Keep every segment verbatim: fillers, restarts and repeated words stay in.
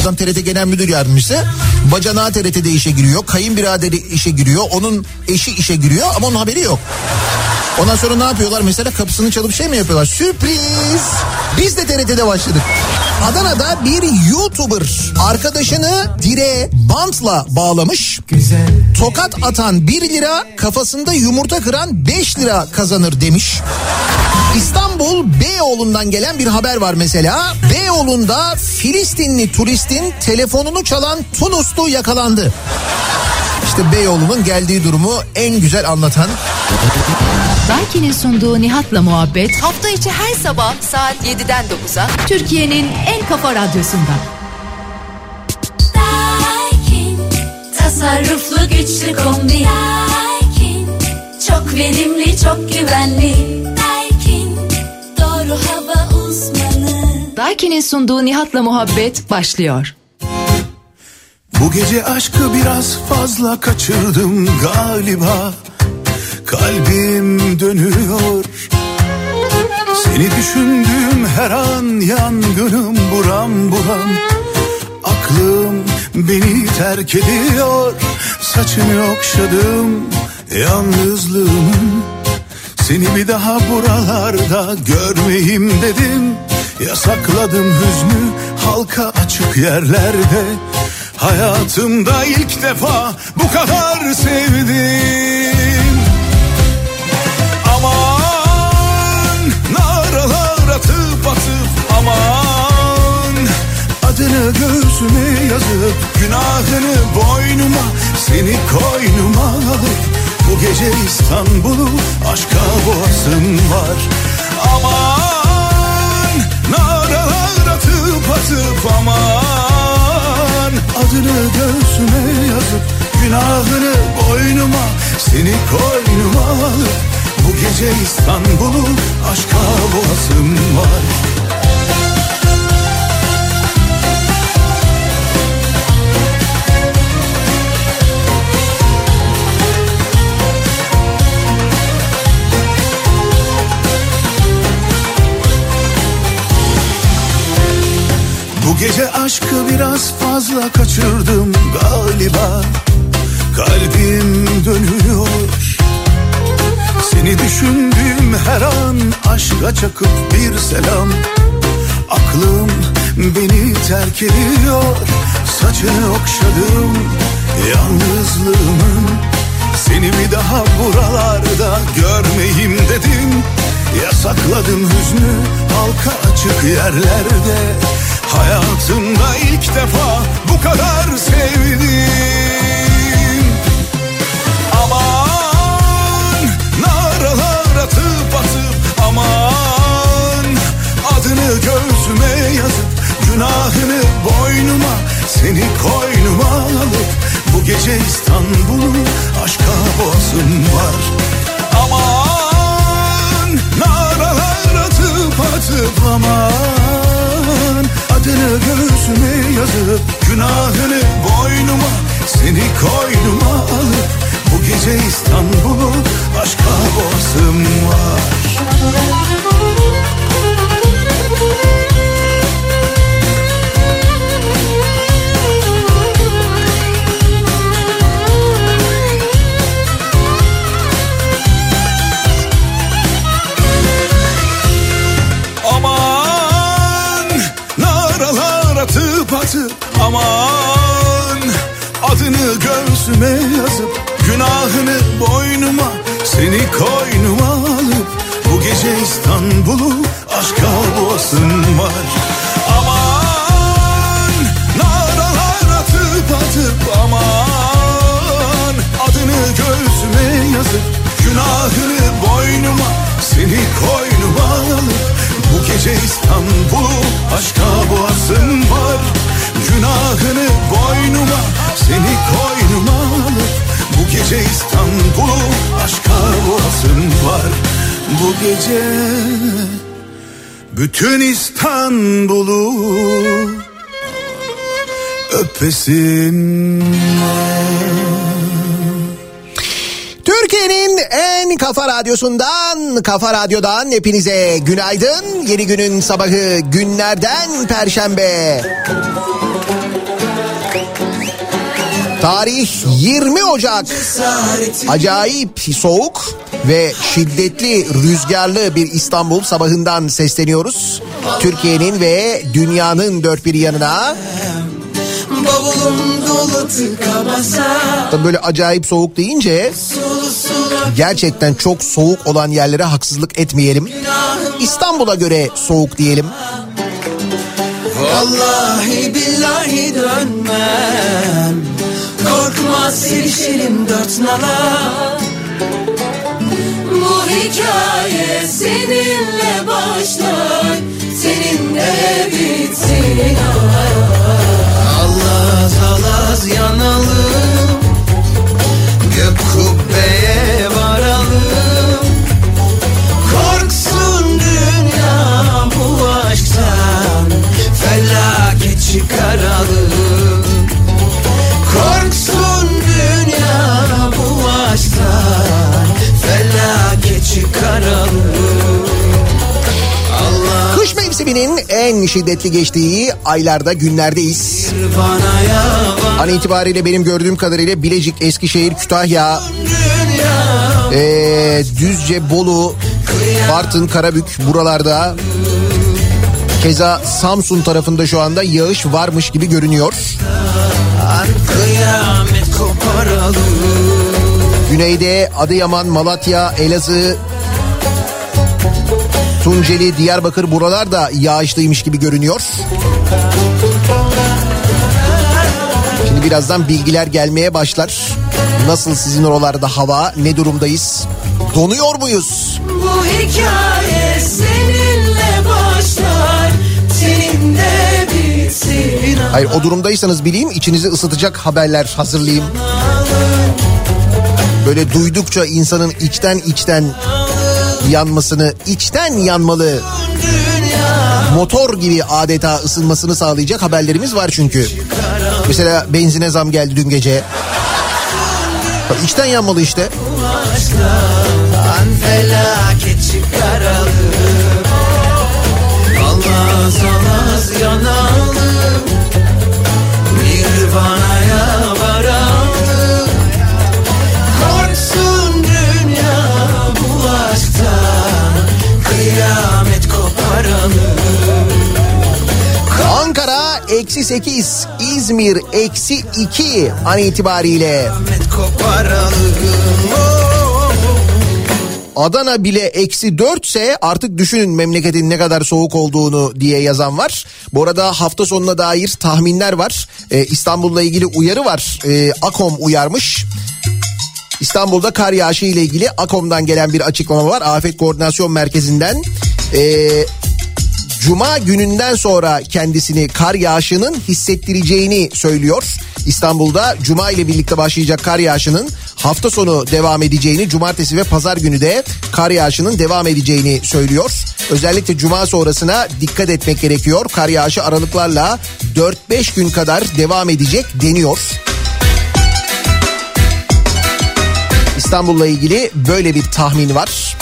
Adam T R T Genel Müdür Yardımcısı. Bacanağı T R T'de işe giriyor. Kayınbiraderi işe giriyor. Onun eşi işe giriyor ama onun haberi yok. Ondan sonra ne yapıyorlar? Mesela kapısını çalıp şey mi yapıyorlar? Sürpriz! Biz de T R T'de başladık. Adana'da bir YouTuber arkadaşını direğe bantla bağlamış. Tokat atan bir lira, kafasında yumurta kıran beş lira kazanır demiş. İstanbul Beyoğlu'ndan gelen bir haber var mesela. Beyoğlu'nda Filistinli turistin telefonunu çalan Tunuslu yakalandı. İşte Beyoğlu'nun geldiği durumu en güzel anlatan. Daiki'nin sunduğu Nihat'la Muhabbet hafta içi her sabah saat yediden dokuza Türkiye'nin en kafa radyosunda. Daikin, tasarruflu güçlü kombi. Daikin, çok verimli çok güvenli. Daikin, doğru hava uzmanı. Daiki'nin sunduğu Nihat'la Muhabbet başlıyor. Bu gece aşkı biraz fazla kaçırdım galiba. Kalbim dönüyor. Seni düşündüğüm her an yangınım buram buram. Aklım beni terk ediyor. Saçını okşadım yalnızlığımın. Seni bir daha buralarda görmeyeyim dedim. Yasakladım hüznü halka açık yerlerde. Hayatımda ilk defa bu kadar sevdim. Aman naralar atıp atıp aman, adını göğsüme yazıp günahını boynuma, seni koynuma alıp bu gece İstanbul'u aşka boğasım var. Aman naralar atıp atıp aman, adını göğsüme yazıp günahını boynuma, seni koynuma alıp bu gece İstanbul'u aşka boğasım var. Bu gece aşkı biraz fazla kaçırdım galiba. Kalbim dönüyor. Seni düşündüğüm her an aşka çakıp bir selam. Aklım beni terk ediyor. Saçını okşadım yalnızlığımın. Seni bir daha buralarda görmeyeyim dedim. Yasakladım hüznü halka açık yerlerde. Hayatımda ilk defa bu kadar sevdim. Aman naralar atıp atıp aman, adını göğsüme yazıp günahını boynuma, seni koynuma alıp bu gece İstanbul'u aşka boğasım var. Aman naralar atıp atıp aman, adını göğsüme yazıp günahını boynuma, seni koynuma alıp bu gece İstanbul'u aşka boğasım var. Atıp atıp aman, adını göğsüme yazıp günahını boynuma, seni koynuma alıp bu gece İstanbul'u aşka boğasım var. Aman naralar atıp atıp aman, adını göğsüme yazıp günahını boynuma, seni koynuma alıp bu gece İstanbul'u aşka boğasım var. Günahını boynuma, seni koynuma alıp bu gece İstanbul'u aşka boğasım var. Bu gece bütün İstanbul'u öpesin var. Türkiye'nin en kafa radyosundan, Kafa Radyo'dan hepinize günaydın. Yeni günün sabahı, günlerden Perşembe. Tarih yirmi Ocak. Acayip soğuk ve şiddetli rüzgarlı bir İstanbul sabahından sesleniyoruz. Türkiye'nin ve dünyanın dört bir yanına. Tabii böyle acayip soğuk deyince gerçekten çok soğuk olan yerlere haksızlık etmeyelim. İstanbul'a göre soğuk diyelim. Vallahi billahi dönmem, korkma silişelim dört nala. Bu hikaye seninle başlar, seninle bitsin. Allaz allaz yanalım, gök kubbeye varalım. Korksun dünya bu aşktan, felaket çıkaralım. Korksun dünya bu aşktan, felaket çıkaralım. Allah. Kış mevsiminin en şiddetli geçtiği aylarda, günlerdeyiz. An itibariyle benim gördüğüm kadarıyla Bilecik, Eskişehir, Kütahya, ee, Düzce, Bolu, Bartın, Karabük buralarda. Keza Samsun tarafında şu anda yağış varmış gibi görünüyor. Güneyde Adıyaman, Malatya, Elazığ, Tunceli, Diyarbakır buralar da yağışlıymış gibi görünüyor. Şimdi birazdan bilgiler gelmeye başlar. Nasıl sizin oralarda hava, ne durumdayız? Donuyor muyuz? Bu hikaye seninle başlar, seninle bitsin. Hayır, o durumdaysanız bileyim, içinizi ısıtacak haberler hazırlayayım. Böyle duydukça insanın içten içten yanmasını, içten yanmalı, motor gibi adeta ısınmasını sağlayacak haberlerimiz var çünkü. Mesela benzine zam geldi dün gece. Bak, içten yanmalı işte. Felaket çıkaralım, almaz almaz yanalım, nirvanaya varalım. Korksun dünya bu aşktan, kıyamet koparalım. Ankara eksi sekiz, İzmir eksi iki an itibariyle. Adana bile eksi dörtse artık düşünün memleketin ne kadar soğuk olduğunu diye yazan var. Bu arada hafta sonuna dair tahminler var. Ee, İstanbul'la ilgili uyarı var. Ee, AKOM uyarmış. İstanbul'da kar yağışı ile ilgili AKOM'dan gelen bir açıklama var. Afet Koordinasyon Merkezi'nden. Ee, Cuma gününden sonra kendisini kar yağışının hissettireceğini söylüyor. İstanbul'da Cuma ile birlikte başlayacak kar yağışının hafta sonu devam edeceğini, Cumartesi ve Pazar günü de kar yağışının devam edeceğini söylüyor. Özellikle Cuma sonrasına dikkat etmek gerekiyor. Kar yağışı aralıklarla dört beş gün kadar devam edecek deniyor. İstanbul'la ilgili böyle bir tahmin var.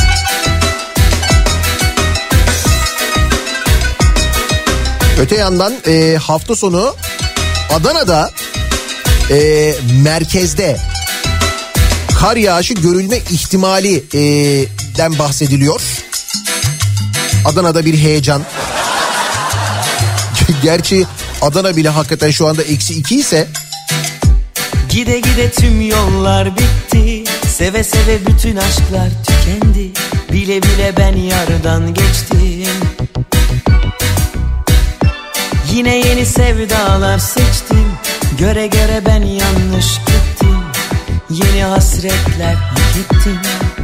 Öte yandan e, hafta sonu Adana'da e, merkezde kar yağışı görülme ihtimalinden bahsediliyor. Adana'da bir heyecan. Gerçi Adana bile hakikaten şu anda eksi iki ise. Gide gide tüm yollar bitti, seve seve bütün aşklar tükendi. Bile bile ben yardan geçtim. Yine yeni sevdalar seçtim, göre göre ben yanlış gittim. Yeni hasretler hak ettim.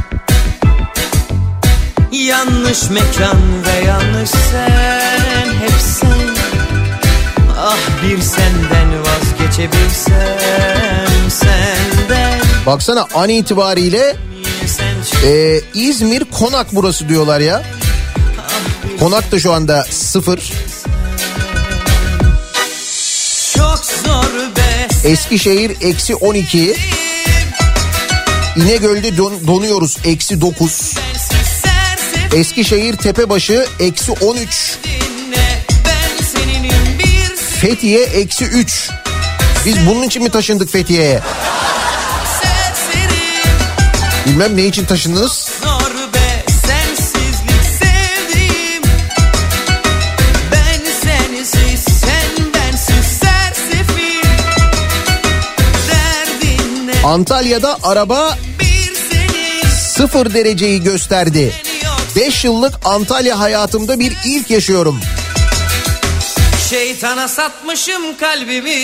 Yanlış mekan ve yanlış sen, hep sen. Ah bir senden vazgeçebilsem senden. Baksana an itibariyle e, İzmir Konak burası diyorlar ya. Konak da şu anda sıfır. Eskişehir eksi on iki. İnegöl'de don, donuyoruz eksi dokuz. Eskişehir Tepebaşı eksi on üç. Fethiye eksi üç. Biz bunun için mi taşındık Fethiye'ye? Bilmem ne için taşındınız? Zor be sensizlik sevdiğim. Ben sensiz sen bensiz sersefil. Derdin ne? Antalya'da araba Bir senin sıfır dereceyi gösterdi. beş yıllık Antalya hayatımda bir ilk yaşıyorum. şeytana satmışım kalbimi.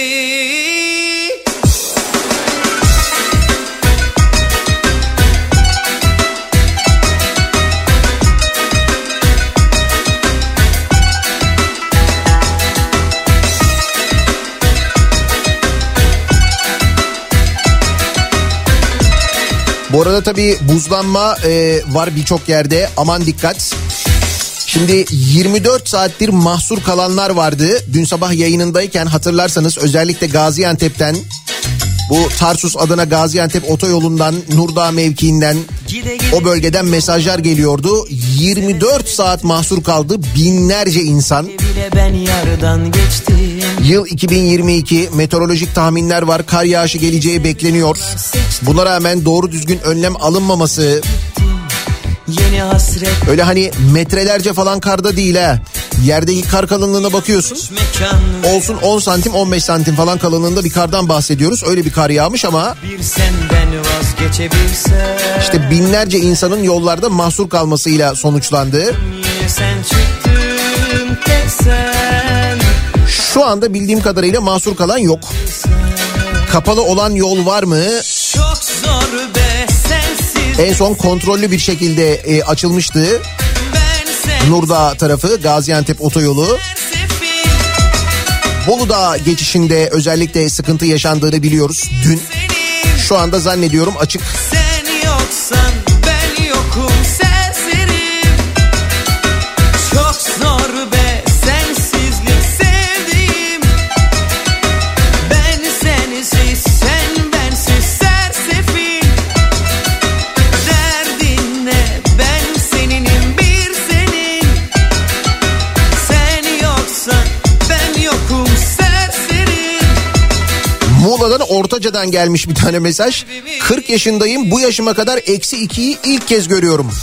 Bu arada tabii buzlanma e, var birçok yerde, aman dikkat. Şimdi yirmi dört saattir mahsur kalanlar vardı. Dün sabah yayınındayken hatırlarsanız özellikle Gaziantep'ten, bu Tarsus Adana Gaziantep otoyolundan, Nurdağ mevkiinden, o bölgeden mesajlar geliyordu. yirmi dört saat mahsur kaldı binlerce insan. Bile ben yardan geçtim. Yıl iki bin yirmi iki, meteorolojik tahminler var, kar yağışı geleceği bekleniyor. Buna rağmen doğru düzgün önlem alınmaması, Yeni hasret öyle hani metrelerce falan karda değil ha. Yerdeki kar kalınlığına bakıyorsun. mekan Olsun on santim on beş santim falan kalınlığında bir kardan bahsediyoruz. Öyle bir kar yağmış ama bir senden vazgeçebilsem. işte binlerce insanın yollarda mahsur kalmasıyla sonuçlandı. Yine sen çıktın tek sen. Şu anda bildiğim kadarıyla mahsur kalan yok. Kapalı olan yol var mı? Çok zor be sensiz En son kontrollü bir şekilde e, açılmıştı. ben sensiz Nurdağ tarafı, Gaziantep otoyolu. sefil. Bolu'da geçişinde özellikle sıkıntı yaşandığını biliyoruz dün. Şu anda zannediyorum açık. Sen yoksan ben yokum serserim. Çok zor be sensizlik sevdiğim. Ben sensiz sen bensiz sersefil. Derdin ne? Ben seninim bir senin. Sen yoksan ben yokum serserim. Muğla'dan Ortaca'dan gelmiş bir tane mesaj. kırk yaşındayım, bu yaşıma kadar eksi ikiyi ilk kez görüyorum.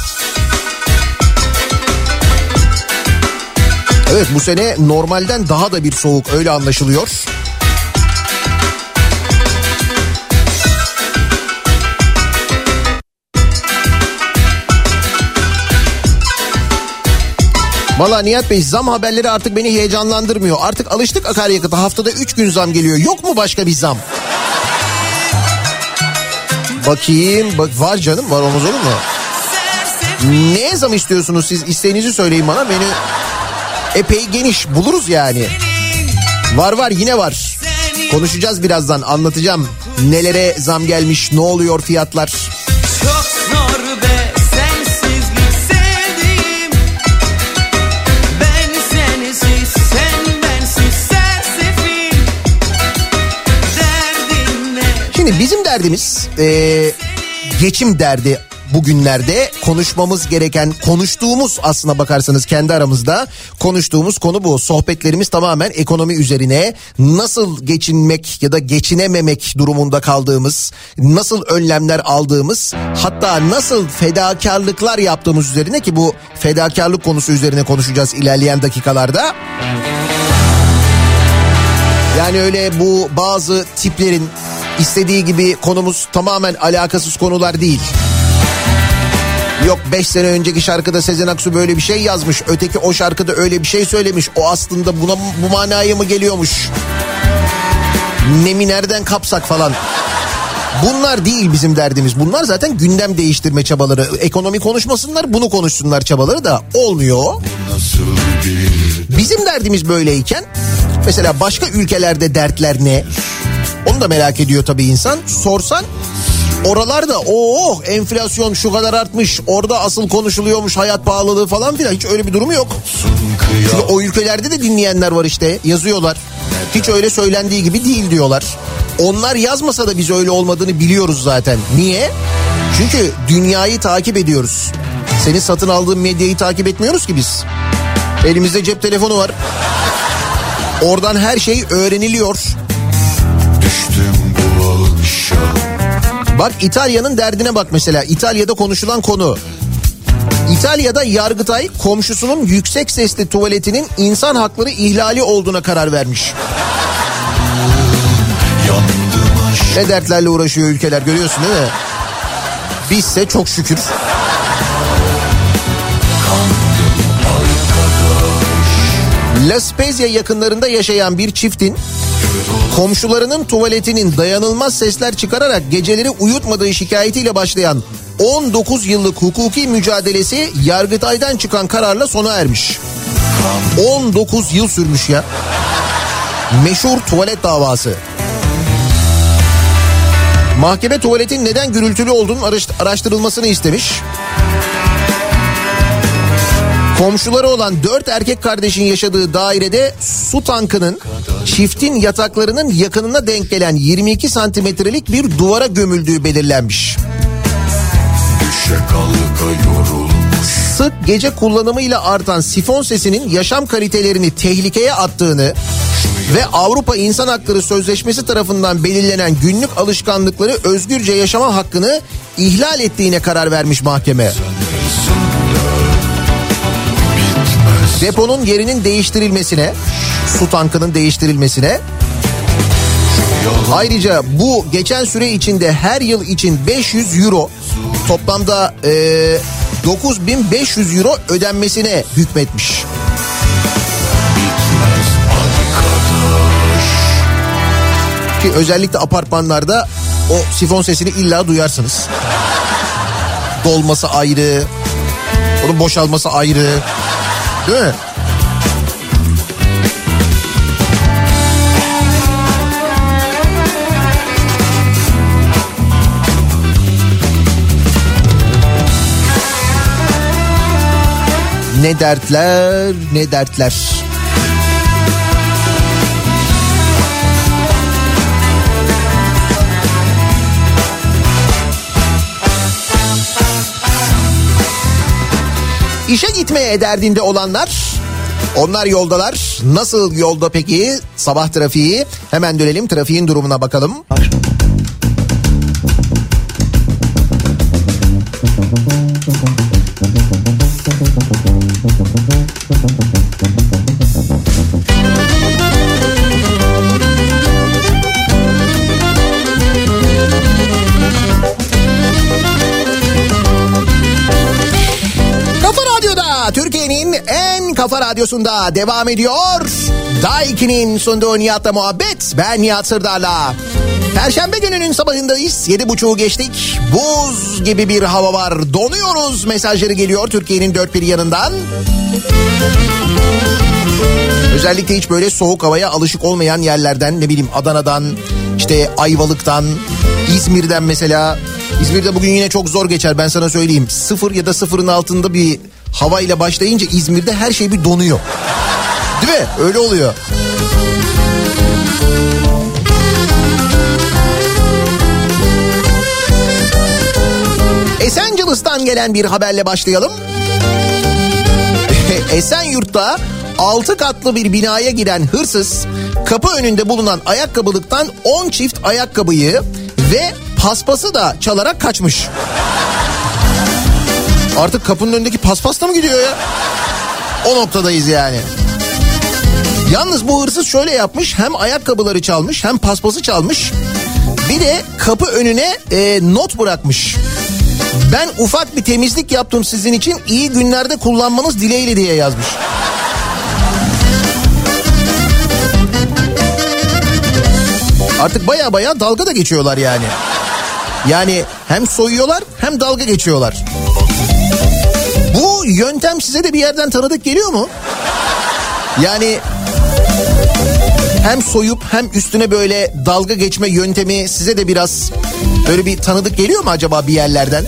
Evet, bu sene normalden daha da bir soğuk, öyle anlaşılıyor. Valla Nihat Bey, zam haberleri artık beni heyecanlandırmıyor. Artık alıştık akaryakıta, haftada üç gün zam geliyor. Yok mu başka bir zam? Bakayım, bak var canım, var, olmaz olur mu? Ne zam istiyorsunuz siz? İsteğinizi söyleyin bana, beni epey geniş buluruz yani. Var var, yine var. Konuşacağız birazdan, anlatacağım nelere zam gelmiş, ne oluyor fiyatlar. Çok zor be sensizlik sevdiğim. Ben sensiz sen bensiz sersefil. Derdin ne? Şimdi bizim derdimiz ee, geçim derdi. Bugünlerde konuşmamız gereken, konuştuğumuz, aslına bakarsanız kendi aramızda konuştuğumuz konu bu. Sohbetlerimiz tamamen ekonomi üzerine, nasıl geçinmek ya da geçinememek durumunda kaldığımız, nasıl önlemler aldığımız, hatta nasıl fedakarlıklar yaptığımız üzerine, ki bu fedakarlık konusu üzerine konuşacağız ilerleyen dakikalarda. Yani öyle bu bazı tiplerin istediği gibi konumuz tamamen alakasız konular değil. Yok beş sene önceki şarkıda Sezen Aksu böyle bir şey yazmış, öteki o şarkıda öyle bir şey söylemiş, o aslında buna bu manaya mı geliyormuş, nemi nereden kapsak falan. Bunlar değil bizim derdimiz. Bunlar zaten gündem değiştirme çabaları. Ekonomi konuşmasınlar, bunu konuşsunlar çabaları da olmuyor. Bizim derdimiz böyleyken mesela başka ülkelerde dertler ne? Onu da merak ediyor tabii insan. Sorsan oralarda oh enflasyon şu kadar artmış, orada asıl konuşuluyormuş hayat pahalılığı falan filan, hiç öyle bir durum yok. Çünkü o ülkelerde de dinleyenler var, işte yazıyorlar. Hiç öyle söylendiği gibi değil diyorlar. Onlar yazmasa da biz öyle olmadığını biliyoruz zaten. Niye? Çünkü dünyayı takip ediyoruz. Senin satın aldığın medyayı takip etmiyoruz ki biz. Elimizde cep telefonu var. Oradan her şey öğreniliyor. düştüm bu akşam. Bak İtalya'nın derdine bak mesela. İtalya'da konuşulan konu. İtalya'da Yargıtay komşusunun yüksek sesli tuvaletinin insan hakları ihlali olduğuna karar vermiş. Ne dertlerle uğraşıyor ülkeler, görüyorsun değil mi? Bizse çok şükür. La Spezia yakınlarında yaşayan bir çiftin komşularının tuvaletinin dayanılmaz sesler çıkararak geceleri uyutmadığı şikayetiyle başlayan on dokuz yıllık hukuki mücadelesi Yargıtay'dan çıkan kararla sona ermiş. on dokuz yıl sürmüş ya. Meşhur tuvalet davası. Mahkeme tuvaletin neden gürültülü olduğunun araştırılmasını istemiş. Komşuları olan dört erkek kardeşin yaşadığı dairede su tankının çiftin yataklarının yakınına denk gelen yirmi iki santimetrelik bir duvara gömüldüğü belirlenmiş. Sık gece kullanımıyla artan sifon sesinin yaşam kalitelerini tehlikeye attığını ve Avrupa İnsan Hakları Sözleşmesi tarafından belirlenen günlük alışkanlıkları özgürce yaşama hakkını ihlal ettiğine karar vermiş mahkeme. Deponun yerinin değiştirilmesine, su tankının değiştirilmesine, ayrıca bu geçen süre içinde her yıl için beş yüz euro, toplamda e, dokuz bin beş yüz euro ödenmesine hükmetmiş. Ki özellikle apartmanlarda o sifon sesini illa duyarsınız. Dolması ayrı, onun boşalması ayrı. Değil mi? Ne dertler, ne dertler. İşe gitmeye derdinde olanlar, onlar yoldalar. Nasıl yolda peki sabah trafiği? Hemen dönelim, trafiğin durumuna bakalım. Türkiye'nin en kafa radyosunda devam ediyor. Daiki'nin sunduğu Nihat'la muhabbet. Ben Nihat Sırdar'la. Perşembe gününün sabahındayız. Yedi buçuğu geçtik. Buz gibi bir hava var. Donuyoruz mesajları geliyor Türkiye'nin dört bir yanından. Özellikle hiç böyle soğuk havaya alışık olmayan yerlerden, ne bileyim Adana'dan, işte Ayvalık'tan, İzmir'den mesela. İzmir'de bugün yine çok zor geçer, ben sana söyleyeyim. Sıfır ya da sıfırın altında bir havayla başlayınca İzmir'de her şey bir donuyor. Değil mi? Öyle oluyor. Esencilis'ten gelen bir haberle başlayalım. Esenyurt'ta altı katlı bir binaya giren hırsız kapı önünde bulunan ayakkabılıktan on çift ayakkabıyı ve paspası da çalarak kaçmış. Artık kapının önündeki paspas da mı gidiyor ya? O noktadayız yani. Yalnız bu hırsız şöyle yapmış. Hem ayakkabıları çalmış, hem paspası çalmış. Bir de kapı önüne e, not bırakmış. Ben ufak bir temizlik yaptım sizin için, iyi günlerde kullanmanız dileğiyle diye yazmış. Artık baya baya dalga da geçiyorlar yani. Yani hem soyuyorlar hem dalga geçiyorlar. Bu yöntem size de bir yerden tanıdık geliyor mu? Yani hem soyup hem üstüne böyle dalga geçme yöntemi size de biraz böyle bir tanıdık geliyor mu acaba bir yerlerden?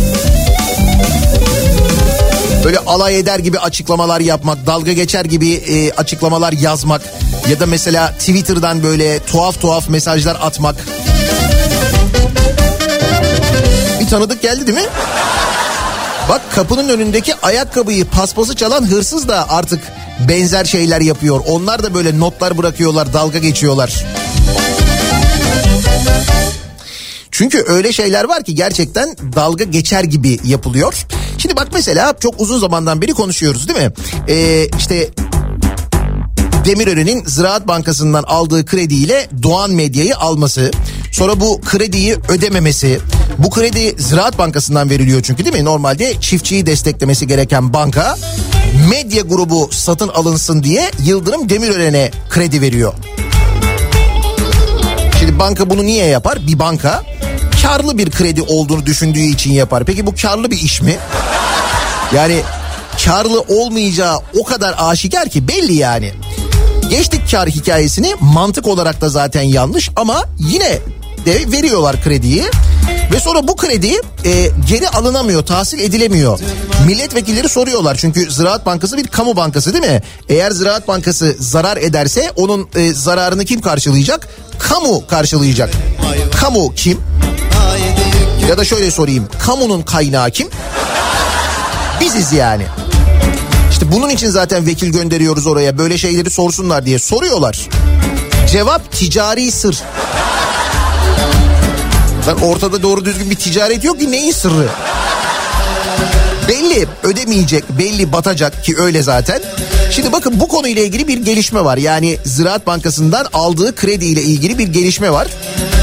Böyle alay eder gibi açıklamalar yapmak, dalga geçer gibi e, açıklamalar yazmak ya da mesela Twitter'dan böyle tuhaf tuhaf mesajlar atmak. Bir tanıdık geldi değil mi? Bak, kapının önündeki ayakkabıyı, paspası çalan hırsız da artık benzer şeyler yapıyor. Onlar da böyle notlar bırakıyorlar, dalga geçiyorlar. Çünkü öyle şeyler var ki gerçekten dalga geçer gibi yapılıyor. Şimdi bak mesela çok uzun zamandan beri konuşuyoruz değil mi? Ee, işte Demirören'in Ziraat Bankası'ndan aldığı krediyle Doğan Medya'yı alması, sonra bu krediyi ödememesi, bu kredi Ziraat Bankası'ndan veriliyor çünkü değil mi? Normalde çiftçiyi desteklemesi gereken banka medya grubu satın alınsın diye Yıldırım Demirören'e kredi veriyor. Şimdi banka bunu niye yapar? Bir banka karlı bir kredi olduğunu düşündüğü için yapar. Peki bu karlı bir iş mi? Yani karlı olmayacağı o kadar aşikar ki belli yani. Geçtik kar hikayesini, mantık olarak da zaten yanlış ama yine de veriyorlar krediyi. Ve sonra bu kredi e, geri alınamıyor, tahsil edilemiyor. Milletvekilleri soruyorlar çünkü Ziraat Bankası bir kamu bankası değil mi? Eğer Ziraat Bankası zarar ederse onun e, zararını kim karşılayacak? Kamu karşılayacak. Kamu kim? Ya da şöyle sorayım, kamunun kaynağı kim? Biziz yani. İşte bunun için zaten vekil gönderiyoruz oraya, böyle şeyleri sorsunlar diye soruyorlar. Cevap ticari sır. Zaten ortada doğru düzgün bir ticaret yok ki, neyin sırrı? Belli ödemeyecek, belli batacak ki öyle zaten. Şimdi bakın bu konuyla ilgili bir gelişme var. Yani Ziraat Bankası'ndan aldığı krediyle ilgili bir gelişme var.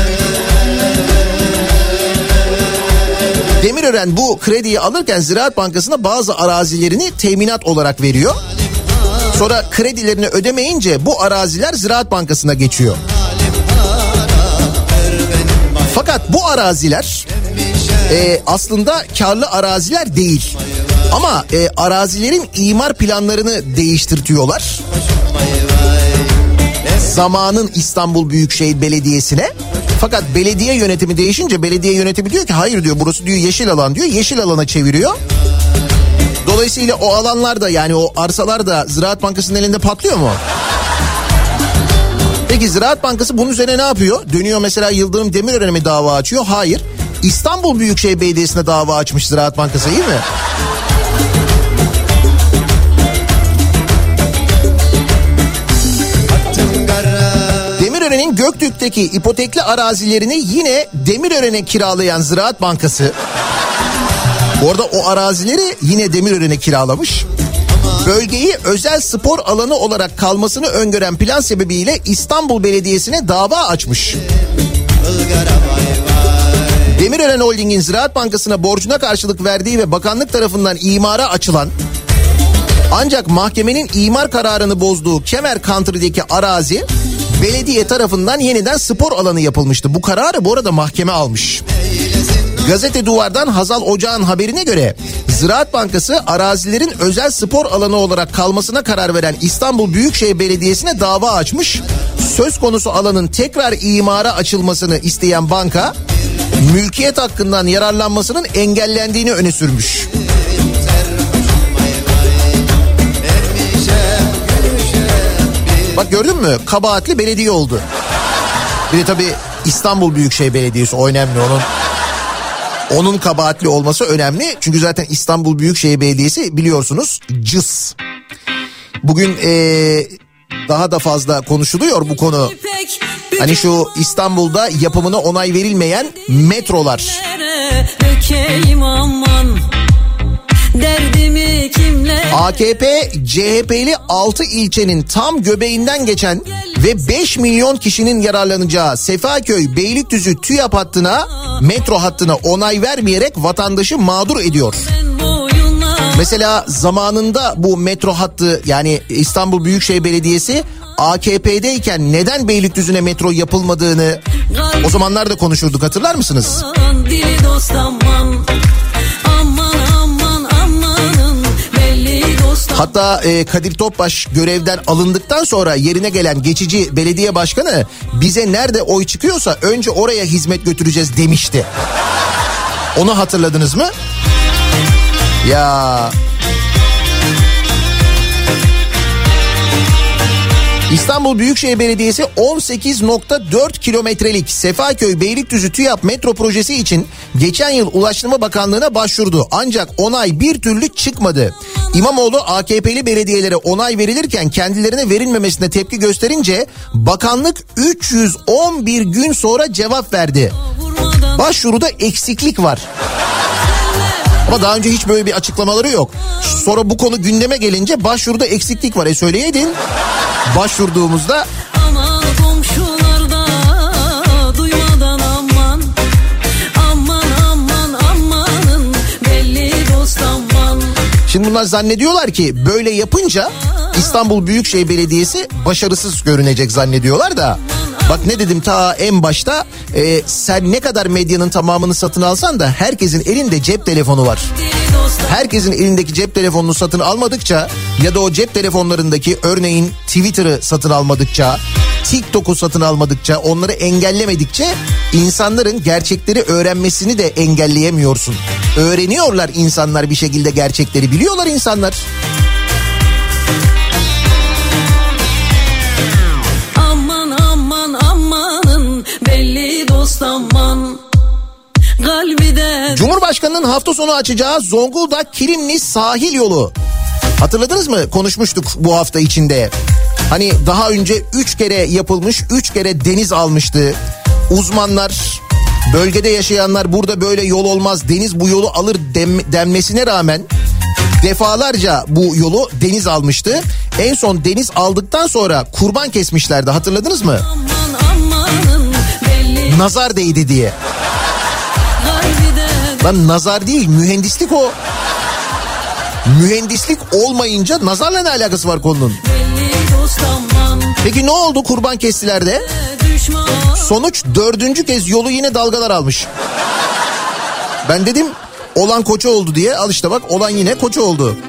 Demirören bu krediyi alırken Ziraat Bankası'na bazı arazilerini teminat olarak veriyor. Sonra kredilerini ödemeyince bu araziler Ziraat Bankası'na geçiyor. Fakat bu araziler e, aslında karlı araziler değil. Ama e, arazilerin imar planlarını değiştirtiyorlar. Zamanın İstanbul Büyükşehir Belediyesi'ne. Fakat belediye yönetimi değişince belediye yönetimi diyor ki hayır diyor, burası diyor yeşil alan diyor, yeşil alana çeviriyor. Dolayısıyla o alanlar da, yani o arsalar da Ziraat Bankası'nın elinde patlıyor mu? Peki Ziraat Bankası bunun üzerine ne yapıyor? Dönüyor mesela Yıldırım Demirören'e mi dava açıyor? Hayır. İstanbul Büyükşehir Belediyesi'ne dava açmış Ziraat Bankası, iyi mi? Demirören'in Göktürk'teki ipotekli arazilerini yine Demirören'e kiralayan Ziraat Bankası, bu arada o arazileri yine Demirören'e kiralamış. Bölgeyi özel spor alanı olarak kalmasını öngören plan sebebiyle İstanbul Belediyesi'ne dava açmış. Demirören Holding'in Ziraat Bankası'na borcuna karşılık verdiği ve bakanlık tarafından imara açılan, ancak mahkemenin imar kararını bozduğu Kemer Country'deki arazi belediye tarafından yeniden spor alanı yapılmıştı. Bu kararı bu arada mahkeme almış. Gazete Duvar'dan Hazal Ocağ'ın haberine göre Ziraat Bankası arazilerin özel spor alanı olarak kalmasına karar veren İstanbul Büyükşehir Belediyesi'ne dava açmış. Söz konusu alanın tekrar imara açılmasını isteyen banka mülkiyet hakkından yararlanmasının engellendiğini öne sürmüş. Bak gördün mü? Kabahatli belediye oldu. Bir de tabii İstanbul Büyükşehir Belediyesi, o önemli, onun. Onun kabahatli olması önemli. Çünkü zaten İstanbul Büyükşehir Belediyesi biliyorsunuz cız. Bugün ee, daha da fazla konuşuluyor bu konu. Hani şu İstanbul'da yapımına onay verilmeyen metrolar. A K P C H P'li altı ilçenin tam göbeğinden geçen ve beş milyon kişinin yararlanacağı Sefaköy Beylikdüzü TÜYAP hattına, metro hattına onay vermeyerek vatandaşı mağdur ediyor. Mesela zamanında bu metro hattı, yani İstanbul Büyükşehir Belediyesi A K P'deyken neden Beylikdüzü'ne metro yapılmadığını o zamanlar da konuşurduk, hatırlar mısınız? Hatta e, Kadir Topbaş görevden alındıktan sonra yerine gelen geçici belediye başkanı bize nerede oy çıkıyorsa önce oraya hizmet götüreceğiz demişti. Onu hatırladınız mı? Ya... İstanbul Büyükşehir Belediyesi on sekiz nokta dört kilometrelik Sefaköy Beylikdüzü TÜYAP metro projesi için geçen yıl Ulaştırma Bakanlığı'na başvurdu. Ancak onay bir türlü çıkmadı. İmamoğlu A K P'li belediyelere onay verilirken kendilerine verilmemesine tepki gösterince bakanlık üç yüz on bir gün sonra cevap verdi. Başvuruda eksiklik var. Ama daha önce hiç böyle bir açıklamaları yok. Sonra bu konu gündeme gelince başvuruda eksiklik var. E söyleyeydin başvurduğumuzda. Aman komşularda duymadan aman, aman aman amanın belli dost aman. Şimdi bunlar zannediyorlar ki böyle yapınca İstanbul Büyükşehir Belediyesi başarısız görünecek zannediyorlar da. Bak ne dedim ta en başta, e, sen ne kadar medyanın tamamını satın alsan da herkesin elinde cep telefonu var. Herkesin elindeki cep telefonunu satın almadıkça ya da o cep telefonlarındaki örneğin Twitter'ı satın almadıkça, TikTok'u satın almadıkça, onları engellemedikçe insanların gerçekleri öğrenmesini de engelleyemiyorsun. Öğreniyorlar insanlar bir şekilde, gerçekleri biliyorlar insanlar. Cumhurbaşkanının hafta sonu açacağı Zonguldak Kilimli sahil yolu. Hatırladınız mı? Konuşmuştuk bu hafta içinde. Hani daha önce üç kere yapılmış, üç kere deniz almıştı. Uzmanlar, bölgede yaşayanlar burada böyle yol olmaz, deniz bu yolu alır dem, denmesine rağmen defalarca bu yolu deniz almıştı. En son deniz aldıktan sonra kurban kesmişlerdi, hatırladınız mı? Nazar değdi diye. Lan nazar değil, mühendislik o. Mühendislik olmayınca nazarla ne alakası var konunun? Peki ne oldu kurban kestilerde? Sonuç dördüncü kez yolu yine dalgalar almış. Ben dedim olan koçu oldu diye, al işte bak olan yine koçu oldu.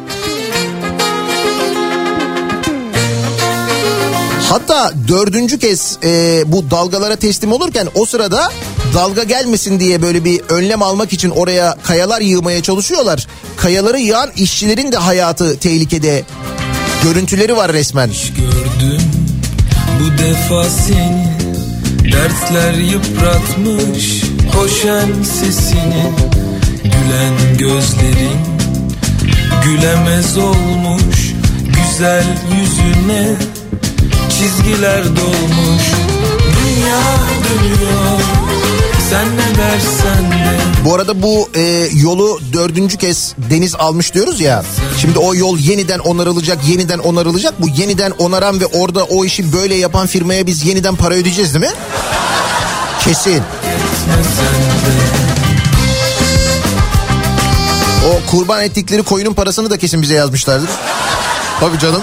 Hatta dördüncü kez e, bu dalgalara teslim olurken o sırada dalga gelmesin diye böyle bir önlem almak için oraya kayalar yığmaya çalışıyorlar. Kayaları yığan işçilerin de hayatı tehlikede. Görüntüleri var resmen. Gördüm bu defa seni, dertler yıpratmış o şen sesini, gülen gözlerin gülemez olmuş güzel yüzüne. Çizgiler dolmuş, dünya dönüyor, sen ne dersen de. Bu arada bu e, yolu dördüncü kez deniz almış diyoruz ya. Şimdi o yol yeniden onarılacak, yeniden onarılacak. Bu yeniden onaran ve orada o işi böyle yapan firmaya biz yeniden para ödeyeceğiz değil mi? Kesin. O kurban ettikleri koyunun parasını da kesin bize yazmışlardır. Tabii canım.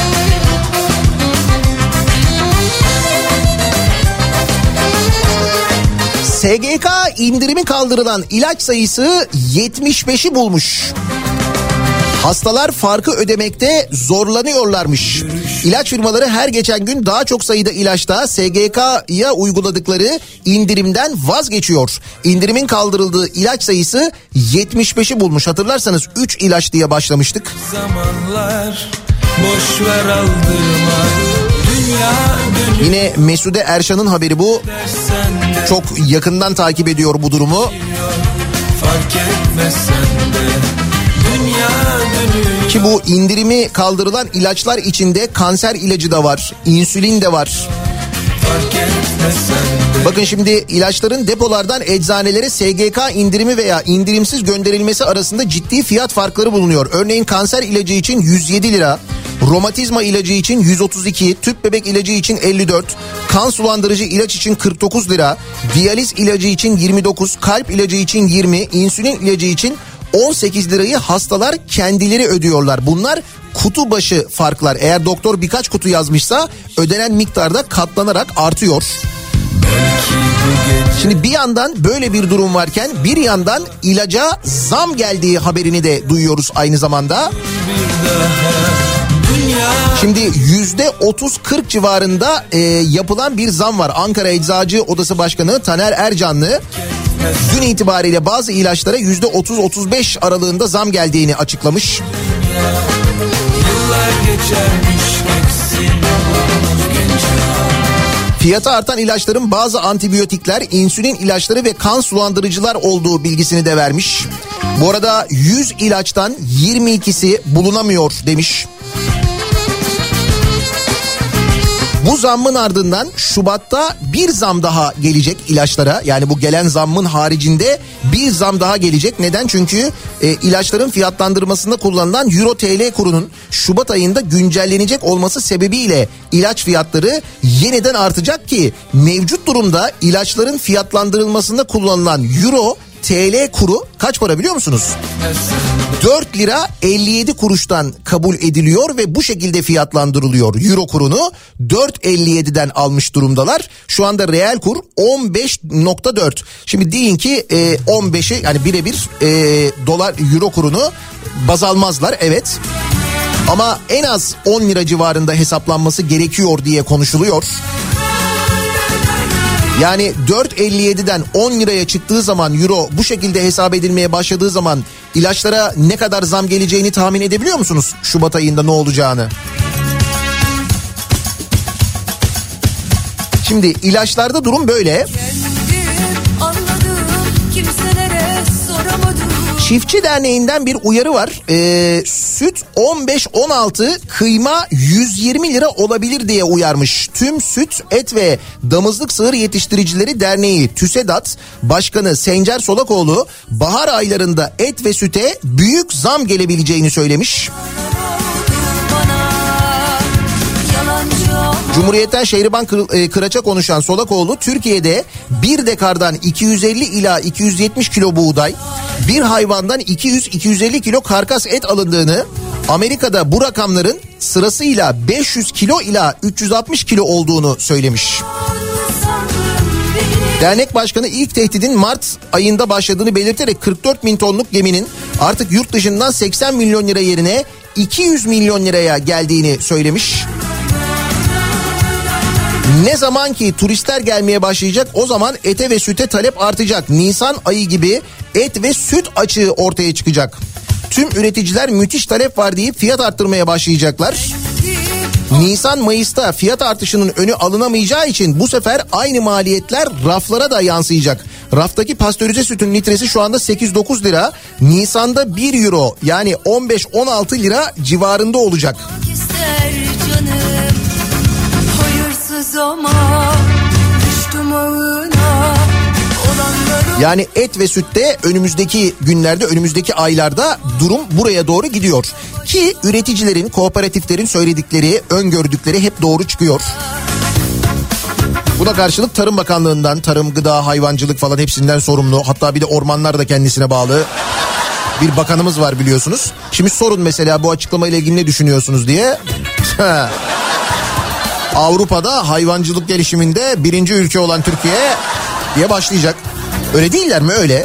S G K indirimi kaldırılan ilaç sayısı yetmiş beşi bulmuş. Hastalar farkı ödemekte zorlanıyorlarmış. İlaç firmaları her geçen gün daha çok sayıda ilaçta S G K'ya uyguladıkları indirimden vazgeçiyor. İndirimin kaldırıldığı ilaç sayısı yetmiş beşi bulmuş. Hatırlarsanız üç ilaç diye başlamıştık. Zamanlar boş ver aldırma. Yine Mesude Erşan'ın haberi bu. Çok yakından takip ediyor bu durumu. Fark etmesen de dünya dönüyor. Ki bu indirimi kaldırılan ilaçlar içinde kanser ilacı da var, insülin de var. Fark etmesen de. Bakın şimdi ilaçların depolardan eczanelere S G K indirimi veya indirimsiz gönderilmesi arasında ciddi fiyat farkları bulunuyor. Örneğin kanser ilacı için yüz yedi lira, romatizma ilacı için yüz otuz iki, tüp bebek ilacı için elli dört, kan sulandırıcı ilaç için kırk dokuz lira, diyaliz ilacı için yirmi dokuz, kalp ilacı için yirmi, insülin ilacı için on sekiz lirayı hastalar kendileri ödüyorlar. Bunlar kutu başı farklar. Eğer doktor birkaç kutu yazmışsa ödenen miktarda katlanarak artıyor. Şimdi bir yandan böyle bir durum varken bir yandan ilaca zam geldiği haberini de duyuyoruz aynı zamanda. Şimdi yüzde otuz kırk civarında e, yapılan bir zam var. Ankara Eczacı Odası Başkanı Taner Ercanlı dün itibariyle bazı ilaçlara yüzde otuz otuz beş aralığında zam geldiğini açıklamış. Yıllar geçermiş, Fiyatı artan ilaçların bazı antibiyotikler, insülin ilaçları ve kan sulandırıcılar olduğu bilgisini de vermiş. Bu arada yüz ilaçtan yirmi ikisi bulunamıyor demiş. Bu zammın ardından Şubat'ta bir zam daha gelecek ilaçlara. Yani bu gelen zammın haricinde bir zam daha gelecek. Neden? Çünkü e, ilaçların fiyatlandırmasında kullanılan Euro T L kurunun Şubat ayında güncellenecek olması sebebiyle ilaç fiyatları yeniden artacak ki mevcut durumda ilaçların fiyatlandırılmasında kullanılan Euro T L kuru kaç para biliyor musunuz? dört lira elli yedi kuruştan kabul ediliyor ve bu şekilde fiyatlandırılıyor. Euro kurunu dört elli yediden almış durumdalar. Şu anda reel kur on beş nokta dört. Şimdi deyin ki e, on beşi yani birebir e, dolar euro kurunu baz almazlar, evet. Ama en az on lira civarında hesaplanması gerekiyor diye konuşuluyor. Yani dört elli yediden on liraya çıktığı zaman euro bu şekilde hesap edilmeye başladığı zaman ilaçlara ne kadar zam geleceğini tahmin edebiliyor musunuz? Şubat ayında ne olacağını? Şimdi ilaçlarda durum böyle. Çiftçi Derneği'nden bir uyarı var. Ee, süt on beş on altı, kıyma yüz yirmi lira olabilir diye uyarmış. Tüm Süt, Et ve Damızlık Sığır Yetiştiricileri Derneği TÜSEDAT Başkanı Sencer Solakoğlu bahar aylarında et ve süte büyük zam gelebileceğini söylemiş. Cumhuriyet'ten Şehriban Kıraç'a konuşan Solakoğlu, Türkiye'de bir dekardan iki yüz elli ila iki yüz yetmiş kilo buğday, bir hayvandan iki yüz iki yüz elli kilo karkas et alındığını, Amerika'da bu rakamların sırasıyla beş yüz kilo ila üç yüz altmış kilo olduğunu söylemiş. Dernek başkanı ilk tehdidin Mart ayında başladığını belirterek kırk dört bin tonluk geminin artık yurt dışından seksen milyon lira yerine iki yüz milyon liraya geldiğini söylemiş. Ne zaman ki turistler gelmeye başlayacak o zaman ete ve süte talep artacak. Nisan ayı gibi et ve süt açığı ortaya çıkacak. Tüm üreticiler müthiş talep var deyip fiyat arttırmaya başlayacaklar. Nisan-Mayıs'ta fiyat artışının önü alınamayacağı için bu sefer aynı maliyetler raflara da yansıyacak. Raftaki pastörize sütün litresi şu anda sekiz dokuz lira. Nisan'da bir euro yani on beş on altı lira civarında olacak. Yani et ve sütte önümüzdeki günlerde, önümüzdeki aylarda durum buraya doğru gidiyor. Ki üreticilerin, kooperatiflerin söyledikleri, öngördükleri hep doğru çıkıyor. Buna karşılık Tarım Bakanlığı'ndan, tarım, gıda, hayvancılık falan hepsinden sorumlu. Hatta bir de ormanlar da kendisine bağlı bir bakanımız var biliyorsunuz. Şimdi sorun mesela bu açıklamayla ilgili ne düşünüyorsunuz diye. Avrupa'da hayvancılık gelişiminde birinci ülke olan Türkiye diye başlayacak. Öyle değiller mi? Öyle.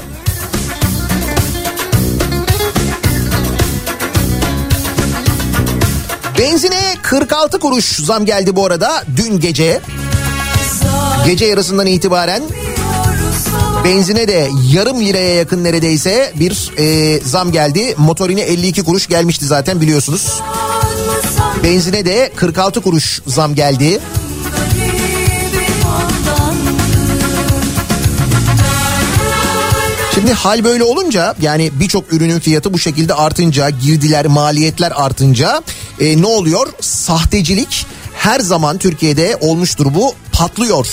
Benzine kırk altı kuruş zam geldi bu arada dün gece. Gece yarısından itibaren benzine de yarım liraya yakın neredeyse bir e, zam geldi. Motorine elli iki kuruş gelmişti zaten biliyorsunuz. Benzine de kırk altı kuruş zam geldi. Şimdi hal böyle olunca yani birçok ürünün fiyatı bu şekilde artınca, girdiler, maliyetler artınca e, ne oluyor? Sahtecilik her zaman Türkiye'de olmuştur, bu patlıyor.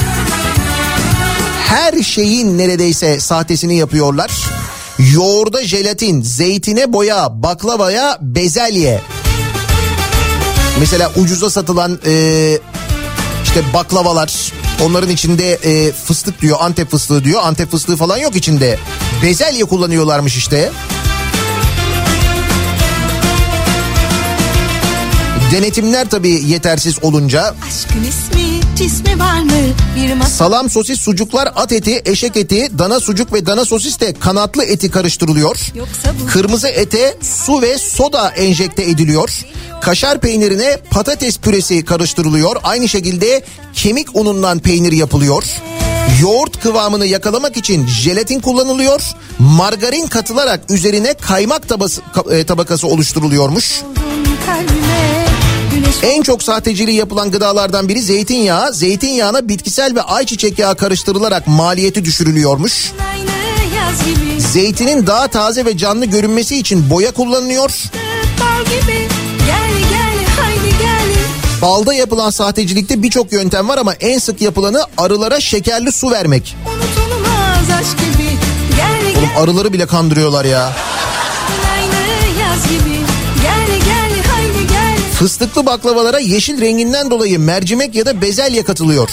Her şeyin neredeyse sahtesini yapıyorlar. Yoğurda jelatin, zeytine boya, baklavaya bezelye. Mesela ucuza satılan e, işte baklavalar, onların içinde e, fıstık diyor, Antep fıstığı diyor. Antep fıstığı falan yok içinde. Bezelye kullanıyorlarmış işte. Denetimler tabii yetersiz olunca. Aşkın ismi, cismi var mı? Bir salam, sosis, sucuklar, at eti, eşek eti, dana sucuk ve dana sosis de kanatlı eti karıştırılıyor. Kırmızı ete su ve soda enjekte ediliyor. Kaşar peynirine patates püresi karıştırılıyor. Aynı şekilde kemik unundan peynir yapılıyor. Yoğurt kıvamını yakalamak için jelatin kullanılıyor. Margarin katılarak üzerine kaymak tabası, tabakası oluşturuluyormuş. En çok sahteciliği yapılan gıdalardan biri zeytinyağı. Zeytinyağına bitkisel ve ayçiçek yağı karıştırılarak maliyeti düşürülüyormuş. Zeytinin daha taze ve canlı görünmesi için boya kullanılıyor. Balda yapılan sahtecilikte birçok yöntem var ama en sık yapılanı arılara şekerli su vermek. Oğlum arıları bile kandırıyorlar ya. Fıstıklı baklavalara yeşil renginden dolayı mercimek ya da bezelye katılıyor.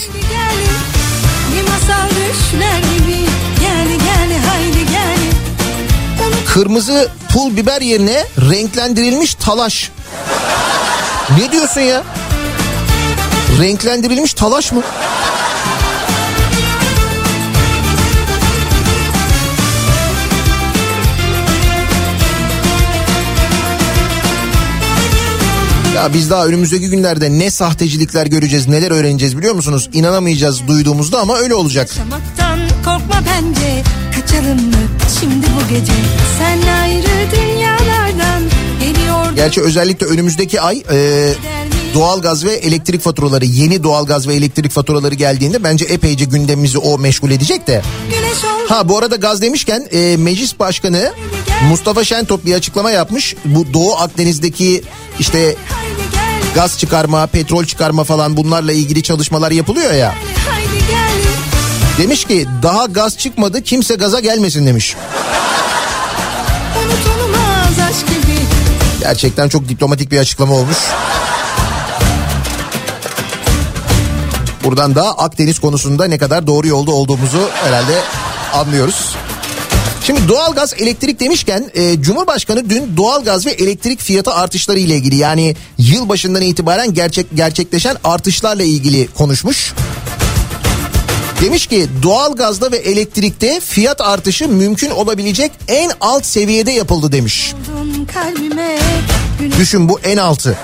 Kırmızı pul biber yerine renklendirilmiş talaş. Ne diyorsun ya? Renklendirilmiş talaş mı? Ya biz daha önümüzdeki günlerde ne sahtecilikler göreceğiz, neler öğreneceğiz biliyor musunuz? İnanamayacağız duyduğumuzda ama öyle olacak. Yaşamaktan korkma bence, kaçalım mı şimdi bu gece? Sen ayrı dünyalardan geliyor. Gerçi özellikle önümüzdeki ay e, doğalgaz ve elektrik faturaları, yeni doğalgaz ve elektrik faturaları geldiğinde bence epeyce gündemimizi o meşgul edecek de. Ha bu arada gaz demişken e, Meclis Başkanı Mustafa Şentop bir açıklama yapmış. Bu Doğu Akdeniz'deki işte gaz çıkarma, petrol çıkarma falan bunlarla ilgili çalışmalar yapılıyor ya. Demiş ki daha gaz çıkmadı, kimse gaza gelmesin demiş. Gerçekten çok diplomatik bir açıklama olmuş. Buradan da Akdeniz konusunda ne kadar doğru yolda olduğumuzu herhalde anlıyoruz. Şimdi doğalgaz, elektrik demişken e, Cumhurbaşkanı dün doğalgaz ve elektrik fiyatı artışları ile ilgili, yani yılbaşından itibaren gerçek gerçekleşen artışlarla ilgili konuşmuş. Demiş ki doğalgazda ve elektrikte fiyat artışı mümkün olabilecek en alt seviyede yapıldı demiş. Düşün, bu en altı.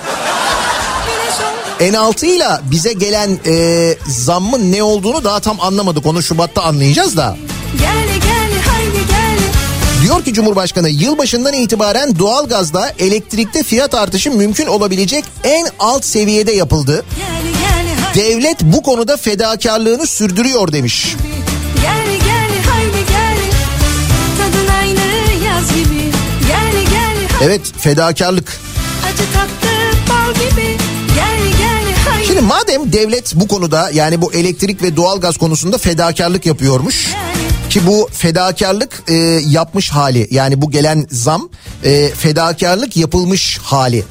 En altıyla bize gelen e, zammın ne olduğunu daha tam anlamadık. Onu Şubat'ta anlayacağız da. Gel gel haydi gel. Diyor ki Cumhurbaşkanı, yılbaşından itibaren doğalgazda, elektrikte fiyat artışı mümkün olabilecek en alt seviyede yapıldı. Gel gel haydi. Devlet bu konuda fedakarlığını sürdürüyor demiş. Gel gel haydi gel. Tadın aynı yaz gibi. Gel gel haydi. Evet, fedakarlık. Acı tatlı bal gibi. Gel gel haydi. Şimdi madem devlet bu konuda, yani bu elektrik ve doğalgaz konusunda fedakarlık yapıyormuş. Ki bu fedakarlık e, yapmış hali, yani bu gelen zam e, fedakarlık yapılmış hali.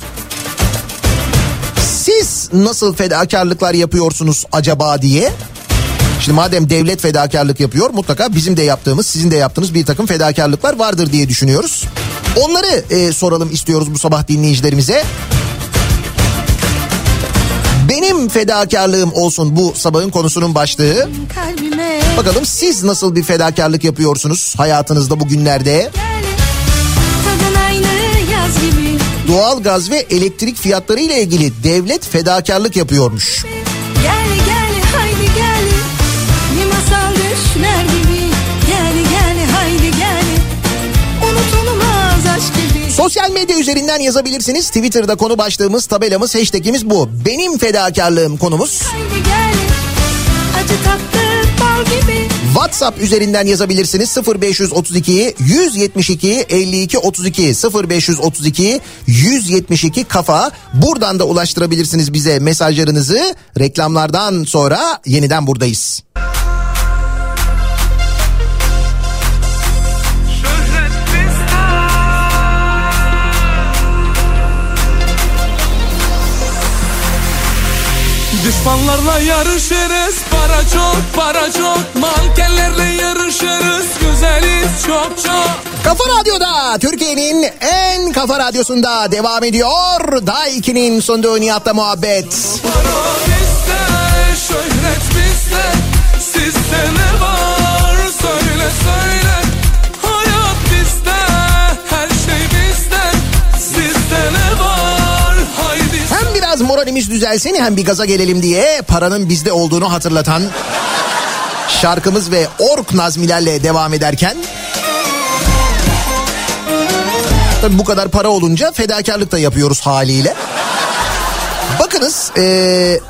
Siz nasıl fedakarlıklar yapıyorsunuz acaba diye. Şimdi madem devlet fedakarlık yapıyor, mutlaka bizim de yaptığımız, sizin de yaptığınız bir takım fedakarlıklar vardır diye düşünüyoruz. Onları e, soralım istiyoruz bu sabah dinleyicilerimize. Benim fedakarlığım olsun bu sabahın konusunun başlığı. Kalbime. Bakalım siz nasıl bir fedakarlık yapıyorsunuz hayatınızda bugünlerde? Tadın aynı yaz gibi. Doğalgaz ve elektrik fiyatları ile ilgili devlet fedakarlık yapıyormuş. Gel gel haydi gel. Bir masal düşler gibi. Gel gel haydi gel. Unutulmaz aşk gibi. Sosyal medya üzerinden yazabilirsiniz. Twitter'da konu başlığımız, tabelamız, hashtagimiz bu. Benim fedakarlığım konumuz. Haydi gel. Acı tatlı bal gibi. WhatsApp üzerinden yazabilirsiniz. sıfır beş otuz iki yüz yetmiş iki elli iki otuz iki sıfır beş otuz iki yüz yetmiş iki kafa. Buradan da ulaştırabilirsiniz bize mesajlarınızı. Reklamlardan sonra yeniden buradayız. Düşmanlarla yarışırız, para çok para çok, mankenlerle yarışırız, güzeliz çok çok. Kafa Radyo'da, Türkiye'nin en kafa radyosunda devam ediyor. Daiki'nin sunduğu Nihat'la muhabbet. Para bizde, şöhret bizde, sizde ne var söyle söyle. Hayat bizde, her şey bizde, sizde ne var haydi. Hem biraz moralimiz düzelsin, hem bir gaza gelelim diye paranın bizde olduğunu hatırlatan şarkımız ve ork nazmilerle devam ederken, tabii bu kadar para olunca fedakarlık da yapıyoruz haliyle. Bakınız ee,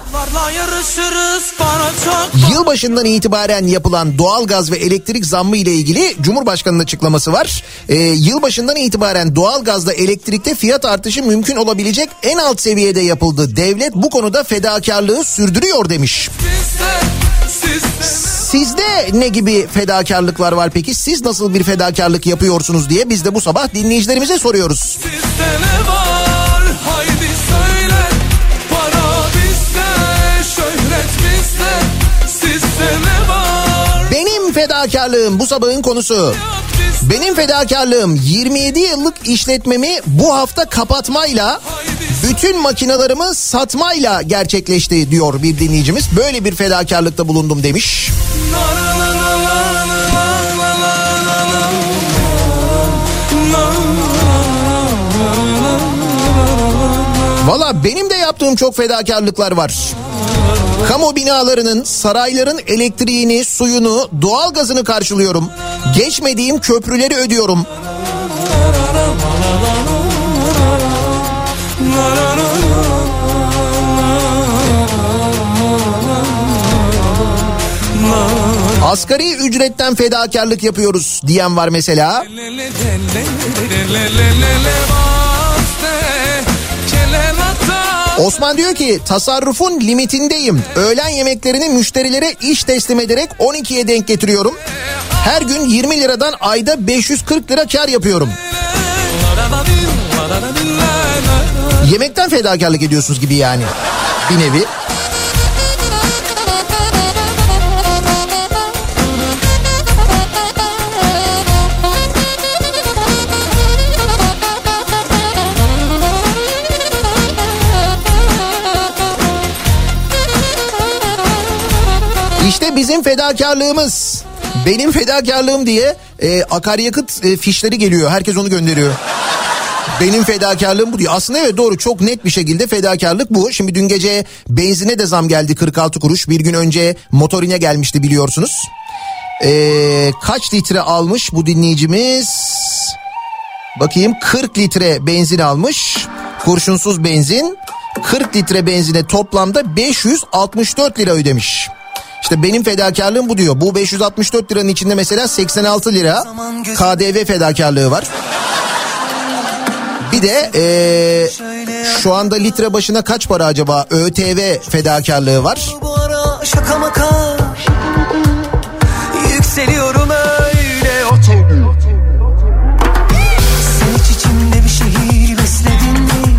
yılbaşından itibaren yapılan doğalgaz ve elektrik zammı ile ilgili Cumhurbaşkanı'nın açıklaması var. Ee, yılbaşından itibaren doğalgazda elektrikte fiyat artışı mümkün olabilecek en alt seviyede yapıldı. Devlet bu konuda fedakarlığı sürdürüyor demiş. Sizde ne gibi fedakarlıklar var peki? Siz nasıl bir fedakarlık yapıyorsunuz diye biz de bu sabah dinleyicilerimize soruyoruz. Sizde ne var? Haydi söyle. Para bizde, şöhret bizde. Sizde ne var? Benim fedakarlığım bu sabahın konusu. Benim fedakarlığım yirmi yedi yıllık işletmemi bu hafta kapatmayla, bütün makinalarımı satmayla gerçekleşti diyor bir dinleyicimiz. Böyle bir fedakarlıkta bulundum demiş. Valla benim de yaptığım çok fedakarlıklar var. Kamu binalarının, sarayların elektriğini, suyunu, doğalgazını karşılıyorum. Geçmediğim köprüleri ödüyorum. Asgari ücretten fedakarlık yapıyoruz diyen var mesela. Osman diyor ki tasarrufun limitindeyim. Öğlen yemeklerini müşterilere iş teslim ederek on ikiye denk getiriyorum. Her gün yirmi liradan ayda beş yüz kırk lira kar yapıyorum. Yemekten fedakarlık ediyorsunuz gibi yani, bir nevi. İşte bizim fedakarlığımız, benim fedakarlığım diye e, akaryakıt e, fişleri geliyor. Herkes onu gönderiyor. Benim fedakarlığım bu diyor. Aslında evet, doğru, çok net bir şekilde fedakarlık bu. Şimdi dün gece benzine de zam geldi, kırk altı kuruş. Bir gün önce motorine gelmişti biliyorsunuz. E, kaç litre almış bu dinleyicimiz? Bakayım, kırk litre benzin almış. Kurşunsuz benzin. kırk litre benzine toplamda beş yüz altmış dört lira ödemiş. İşte benim fedakarlığım bu diyor. Bu beş yüz altmış dört liranın içinde mesela seksen altı lira K D V fedakarlığı var. Bir de ee, şu anda litre başına kaç para acaba ÖTV fedakarlığı var. Bu ara şaka maka yükseliyorum öyle otur. Sen hiç içimde bir şehir besledin mi?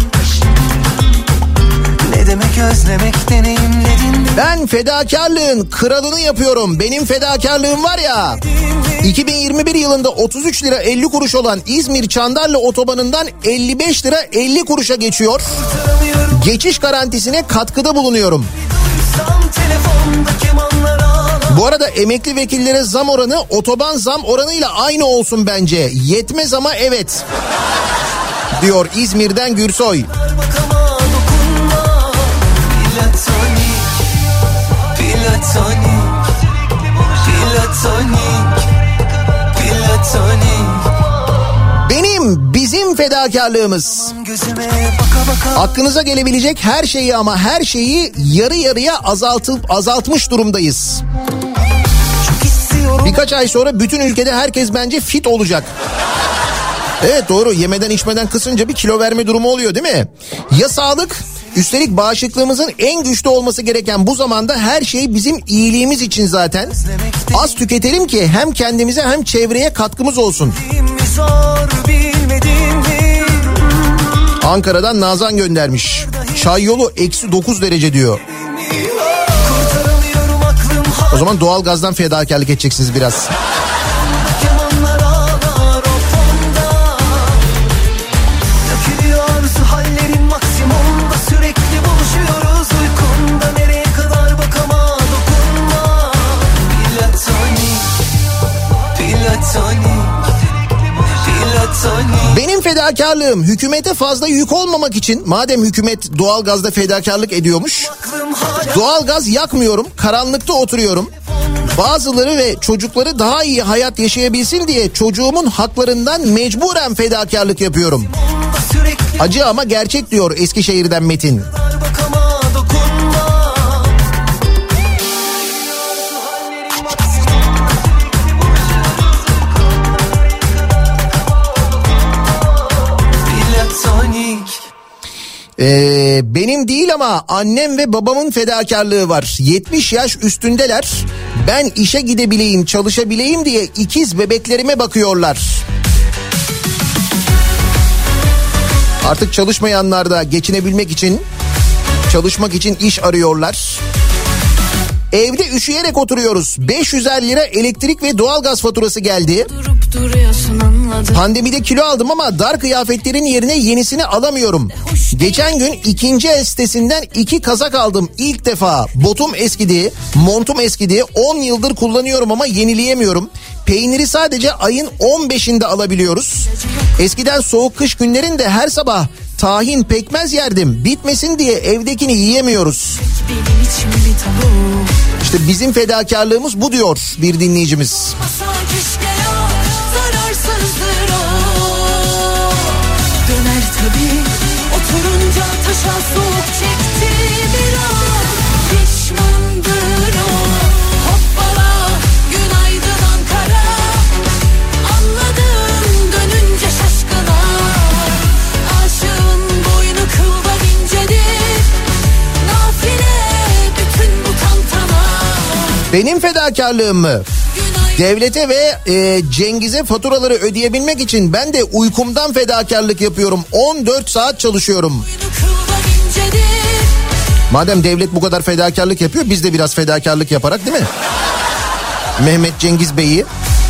Ne demek özlemek deneyimledin mi? Ben fedakarlığın kralını yapıyorum. Benim fedakarlığım var ya. iki bin yirmi bir yılında otuz üç lira elli kuruş olan İzmir Çandarlı otobanından elli beş lira elli kuruşa geçiyor. Geçiş garantisine katkıda bulunuyorum. Bu arada emekli vekillere zam oranı otoban zam oranıyla aynı olsun bence. Yetmez ama evet, diyor İzmir'den Gürsoy. Benim, bizim fedakarlığımız. Aklınıza gelebilecek her şeyi, ama her şeyi yarı yarıya azaltıp azaltmış durumdayız. Birkaç ay sonra bütün ülkede herkes bence fit olacak. Evet, doğru, yemeden içmeden kısınca bir kilo verme durumu oluyor değil mi? Ya sağlık? Üstelik bağışıklığımızın en güçlü olması gereken bu zamanda her şey bizim iyiliğimiz için zaten. Az tüketelim ki hem kendimize hem çevreye katkımız olsun. Ankara'dan Nazan göndermiş. Çay yolu eksi dokuz derece diyor. O zaman doğalgazdan fedakarlık edeceksiniz biraz. Benim fedakarlığım hükümete fazla yük olmamak için, madem hükümet doğalgazda fedakarlık ediyormuş, doğalgaz yakmıyorum, karanlıkta oturuyorum. Bazıları ve çocukları daha iyi hayat yaşayabilsin diye çocuğumun haklarından mecburen fedakarlık yapıyorum. Acı ama gerçek diyor Eskişehir'den Metin. Ee, benim değil ama annem ve babamın fedakarlığı var. yetmiş yaş üstündeler. Ben işe gidebileyim, çalışabileyim diye ikiz bebeklerime bakıyorlar. Artık çalışmayanlar da geçinebilmek için, çalışmak için iş arıyorlar. Evde üşüyerek oturuyoruz. beş yüz elli lira elektrik ve doğalgaz faturası geldi. Pandemide kilo aldım ama dar kıyafetlerin yerine yenisini alamıyorum. Geçen gün ikinci el sitesinden iki kazak aldım ilk defa. Botum eskidi, montum eskidi. on yıldır kullanıyorum ama yenileyemiyorum. Peyniri sadece ayın on beşinde alabiliyoruz. Eskiden soğuk kış günlerinde her sabah tahin pekmez yerdim. Bitmesin diye evdekini yiyemiyoruz. İşte bizim fedakarlığımız bu diyor bir dinleyicimiz. Döner tabii oturunca taşa soğuk çekti biraz. Pişmandır o. Hoppala günaydın Ankara. Anladım dönünce şaşkına. Aşığın boynu kıldan incedir. Nafile bütün bu tantana. Benim fedakarlığım mı? Devlete ve e, Cengiz'e faturaları ödeyebilmek için ben de uykumdan fedakarlık yapıyorum. on dört saat çalışıyorum. Madem devlet bu kadar fedakarlık yapıyor, biz de biraz fedakarlık yaparak, değil mi? Mehmet Cengiz Bey'i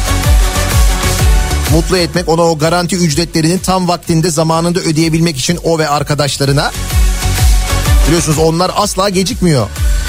mutlu etmek, ona o garanti ücretlerini tam vaktinde zamanında ödeyebilmek için o ve arkadaşlarına. Biliyorsunuz onlar asla gecikmiyor.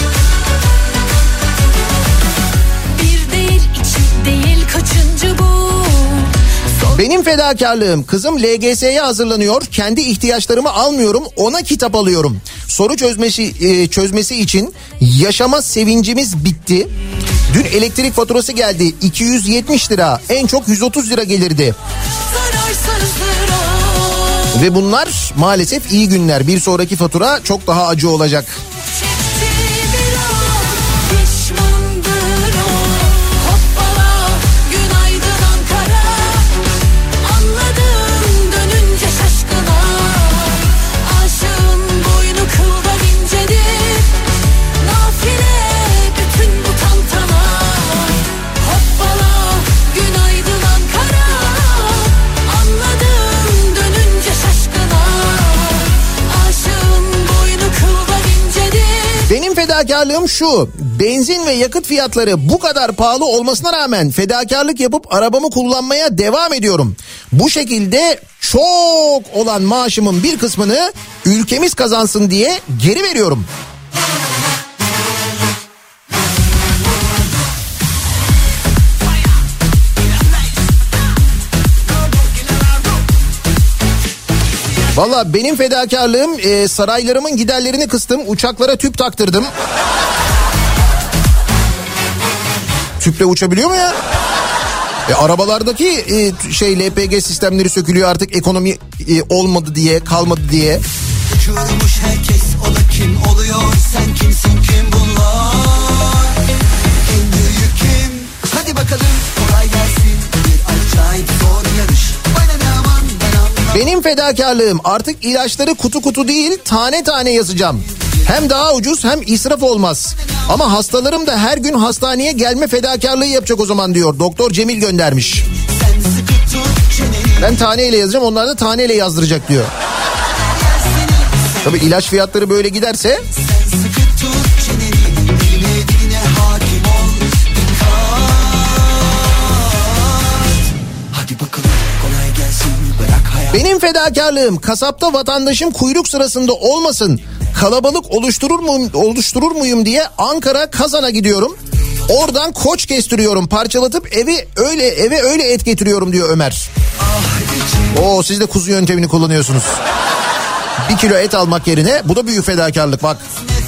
Benim fedakarlığım, kızım L G S'ye hazırlanıyor, kendi ihtiyaçlarımı almıyorum, ona kitap alıyorum. Soru çözmesi e, çözmesi için yaşama sevincimiz bitti. Dün elektrik faturası geldi, iki yüz yetmiş lira, en çok yüz otuz lira gelirdi. Ve bunlar maalesef iyi günler, bir sonraki fatura çok daha acı olacak. Benim fedakarlığım şu: benzin ve yakıt fiyatları bu kadar pahalı olmasına rağmen fedakarlık yapıp arabamı kullanmaya devam ediyorum. Bu şekilde çok olan maaşımın bir kısmını ülkemiz kazansın diye geri veriyorum. Valla benim fedakarlığım e, saraylarımın giderlerini kıstım, uçaklara tüp taktırdım. Tüple uçabiliyor mu ya? E, arabalardaki e, şey L P G sistemleri sökülüyor artık, ekonomi e, olmadı diye, kalmadı diye. Uçurmuş herkes, o da kim oluyor, sen kimsin, kim bunlar? En büyük kim? Hadi bakalım, kolay gelsin, bir acayip zor yarış. Benim fedakarlığım, artık ilaçları kutu kutu değil tane tane yazacağım. Hem daha ucuz hem israf olmaz. Ama hastalarım da her gün hastaneye gelme fedakarlığı yapacak o zaman diyor. Doktor Cemil göndermiş. Ben taneyle yazacağım, onlar da taneyle yazdıracak diyor. Tabii ilaç fiyatları böyle giderse... Benim fedakarlığım, kasapta vatandaşım kuyruk sırasında olmasın, kalabalık oluşturur muyum, oluşturur muyum diye Ankara Kazan'a gidiyorum. Oradan koç kestiriyorum, parçalatıp evi öyle eve öyle et getiriyorum diyor Ömer. Oo, siz de kuzu yöntemini kullanıyorsunuz. Bir kilo et almak yerine, bu da büyük fedakarlık bak.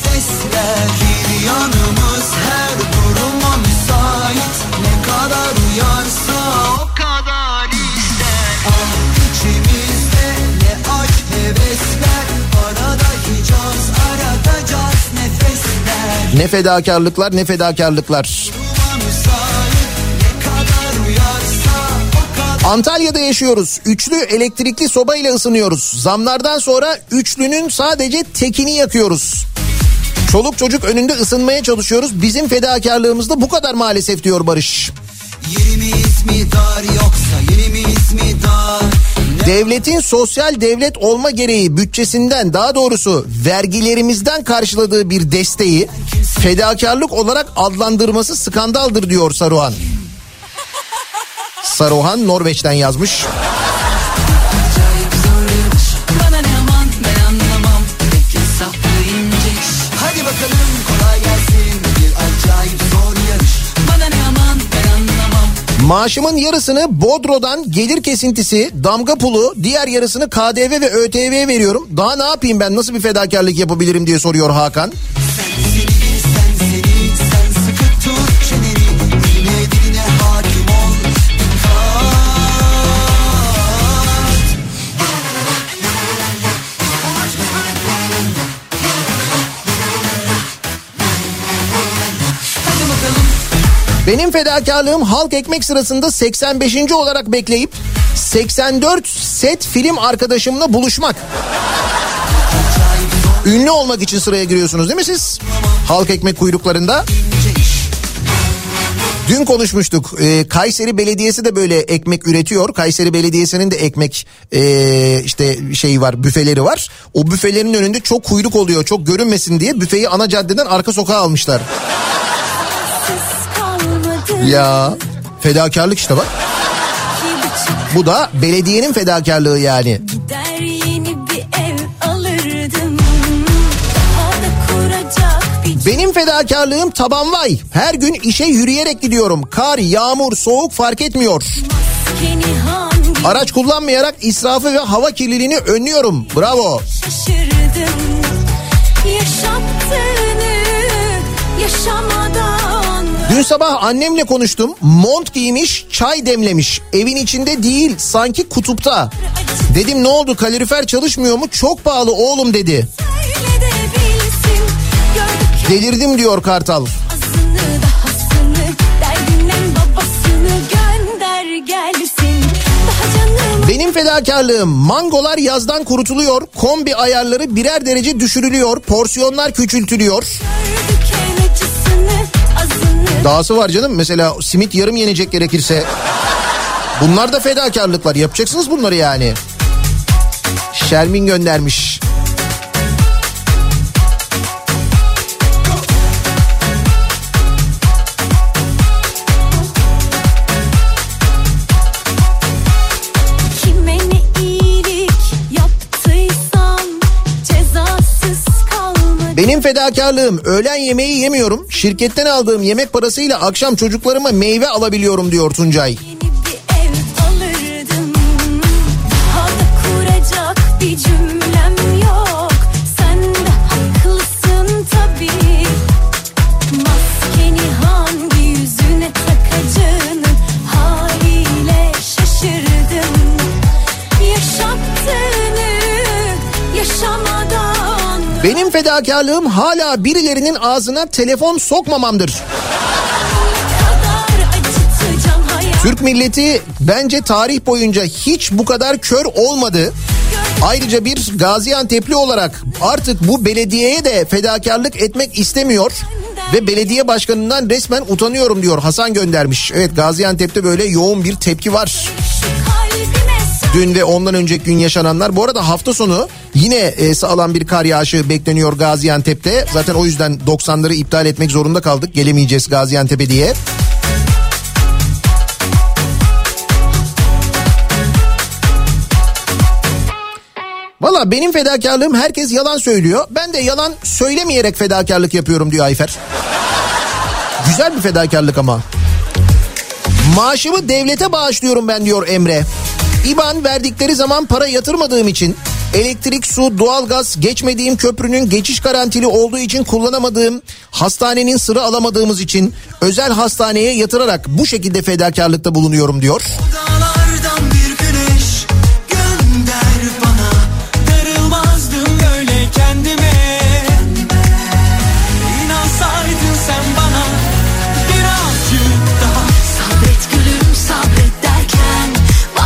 Yanımız her duruma müsait, ne kadar uyarsa o kadar ister. Ah, içimizde ne aşk hevesler, arada Hicaz, arada caz nefesler. Ne fedakarlıklar, ne fedakarlıklar. Duruma müsait, ne kadar uyarsa o kadar. Antalya'da yaşıyoruz. Üçlü elektrikli sobayla ısınıyoruz. Zamlardan sonra üçlünün sadece tekini yakıyoruz. Çoluk çocuk önünde ısınmaya çalışıyoruz. Bizim fedakarlığımız da bu kadar maalesef diyor Barış. Yerimiz mi dar yoksa yerimiz mi dar? Devletin sosyal devlet olma gereği bütçesinden, daha doğrusu vergilerimizden karşıladığı bir desteği fedakarlık olarak adlandırması skandaldır diyor Saruhan. Saruhan Norveç'ten yazmış. Bana ne aman ben anlamam. Peki saplayınca iş. Hadi bakalım kolay gelsin. Bir acayip zor yarış. Bana ne aman ben anlamam. Maaşımın yarısını Bodro'dan gelir kesintisi, damga pulu, diğer yarısını K D V ve Ö T V veriyorum. Daha ne yapayım ben, nasıl bir fedakarlık yapabilirim diye soruyor Hakan. Sen seni bil sen seni sen sıkı tut çeneni. Diline diline hakim ol. Hadi bakalım. Benim fedakarlığım halk ekmek sırasında seksen beşinci olarak bekleyip seksen dört set film arkadaşımla buluşmak. Ünlü olmak için sıraya giriyorsunuz değil mi siz? Halk ekmek kuyruklarında. Dün konuşmuştuk. Ee, Kayseri Belediyesi de böyle ekmek üretiyor. Kayseri Belediyesi'nin de ekmek ee, işte şeyi var, büfeleri var. O büfelerin önünde çok kuyruk oluyor, çok görünmesin diye büfeyi ana caddeden arka sokağa almışlar. Ya fedakarlık işte bak. Bu da belediyenin fedakarlığı yani. Gider yeni bir ev alırdım. Daha da kuracak bir Benim fedakarlığım taban vay. Her gün işe yürüyerek gidiyorum. Kar, yağmur, soğuk fark etmiyor. maskeni hangi Araç kullanmayarak israfı ve hava kirliliğini önlüyorum. Bravo. şaşırdım. Yaşattığını yaşamadan. Dün sabah annemle konuştum. Mont giymiş, çay demlemiş. Evin içinde değil, sanki kutupta. Dedim ne oldu, kalorifer çalışmıyor mu? Çok pahalı oğlum dedi. Söyle de bilsin. Gördük Delirdim diyor Kartal. azını da hasını. Derdinin babasını gönder gelsin. Daha canım Benim fedakarlığım mangolar yazdan kurutuluyor. Kombi ayarları birer derece düşürülüyor. Porsiyonlar küçültülüyor. gördük en acısını azını. Dahası var canım, mesela simit yarım yenecek gerekirse. Bunlar da fedakarlıklar, yapacaksınız bunları yani. Şermin göndermiş. Kime ne iyilik yaptıysam cezasız kalmadı. Benim fedakarlığım öğlen yemeği yemiyorum. Şirketten aldığım yemek parasıyla akşam çocuklarıma meyve alabiliyorum diyor Tuncay. Yeni bir ev alırdım. Daha da kuracak bir cümlem yok. Sen de haklısın tabii. Maskeni hangi yüzüne takacağını haliyle şaşırdım. Yaşattığını yaşamadan. Benim fedakarlığım hala birilerinin ağzına telefon sokmamamdır. kadar acıtacağım hayat. Türk milleti bence tarih boyunca hiç bu kadar kör olmadı. Ayrıca bir Gaziantep'li olarak artık bu belediyeye de fedakarlık etmek istemiyor. Ve belediye başkanından resmen utanıyorum diyor, Hasan göndermiş. Evet, Gaziantep'te böyle yoğun bir tepki var. Dün ve ondan önceki gün yaşananlar. Bu arada hafta sonu yine e, sağlam bir kar yağışı bekleniyor Gaziantep'te. Zaten o yüzden doksanları iptal etmek zorunda kaldık. Gelemeyeceğiz Gaziantep'e diye. Valla benim fedakarlığım, herkes yalan söylüyor. Ben de yalan söylemeyerek fedakarlık yapıyorum diyor Ayfer. Güzel bir fedakarlık ama. Maaşımı devlete bağışlıyorum ben diyor Emre. İban verdikleri zaman para yatırmadığım için, elektrik, su, doğalgaz, geçmediğim köprünün geçiş garantili olduğu için kullanamadığım, hastanenin sıra alamadığımız için özel hastaneye yatırarak bu şekilde fedakarlıkta bulunuyorum diyor. Dağlardan bir güneş gönder bana. Darılmazdım böyle kendime. İnansaydın sen bana birazcık daha. Sabret gülüm sabret derken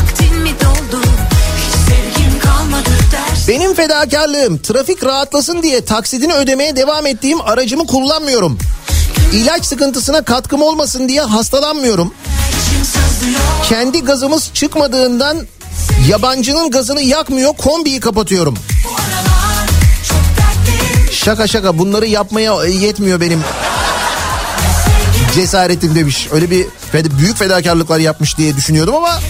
fedakarlığım, trafik rahatlasın diye taksidini ödemeye devam ettiğim aracımı kullanmıyorum. İlaç sıkıntısına katkım olmasın diye hastalanmıyorum. Kendi gazımız çıkmadığından yabancının gazını yakmıyor, kombiyi kapatıyorum. Şaka şaka, bunları yapmaya yetmiyor benim cesaretim demiş. Öyle bir büyük fedakarlıklar yapmış diye düşünüyordum ama...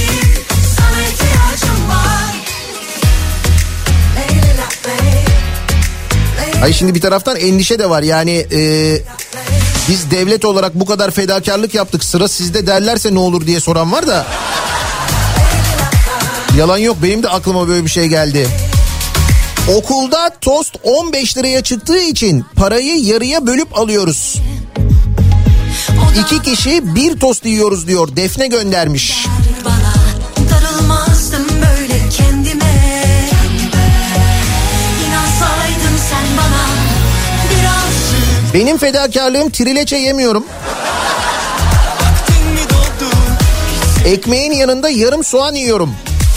Ay şimdi bir taraftan endişe de var yani e, biz devlet olarak bu kadar fedakarlık yaptık, sıra sizde derlerse ne olur diye soran var da. Yalan yok, benim de aklıma böyle bir şey geldi. Okulda tost on beş liraya çıktığı için parayı yarıya bölüp alıyoruz. İki kişi bir tost yiyoruz diyor, Defne göndermiş. Darılmazdım böyle kendime. İnansaydın sen bana biraz. Benim fedakarlığım trileçe yemiyorum. Ekmeğin yanında yarım soğan yiyorum.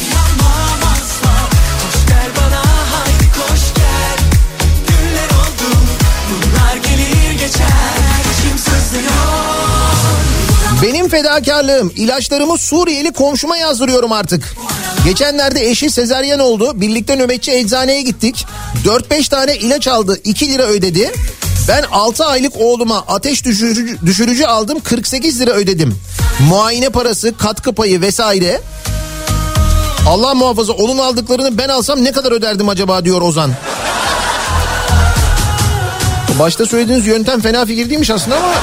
Benim fedakarlığım, ilaçlarımı Suriyeli komşuma yazdırıyorum artık. Geçenlerde eşi sezaryen oldu. Birlikte nöbetçi eczaneye gittik. dört beş tane ilaç aldı, iki lira ödedi. Ben altı aylık oğluma ateş düşürücü, düşürücü aldım, kırk sekiz lira ödedim. Muayene parası, katkı payı vesaire. Allah muhafaza, onun aldıklarını ben alsam ne kadar öderdim acaba diyor Ozan. Başta söylediğiniz yöntem fena fikir değilmiş aslında ama...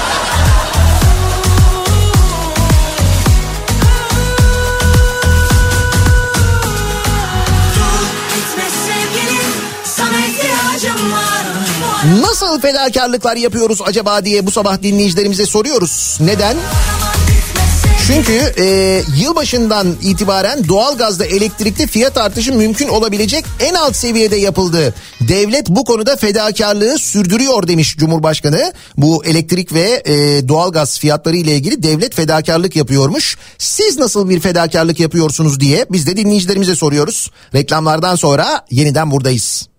Nasıl fedakarlıklar yapıyoruz acaba diye bu sabah dinleyicilerimize soruyoruz. Neden? Çünkü e, yılbaşından itibaren doğalgazda, elektrikte fiyat artışı mümkün olabilecek en alt seviyede yapıldı. Devlet bu konuda fedakarlığı sürdürüyor demiş Cumhurbaşkanı. Bu elektrik ve e, doğalgaz fiyatları ile ilgili devlet fedakarlık yapıyormuş. Siz nasıl bir fedakarlık yapıyorsunuz diye biz de dinleyicilerimize soruyoruz. Reklamlardan sonra yeniden buradayız.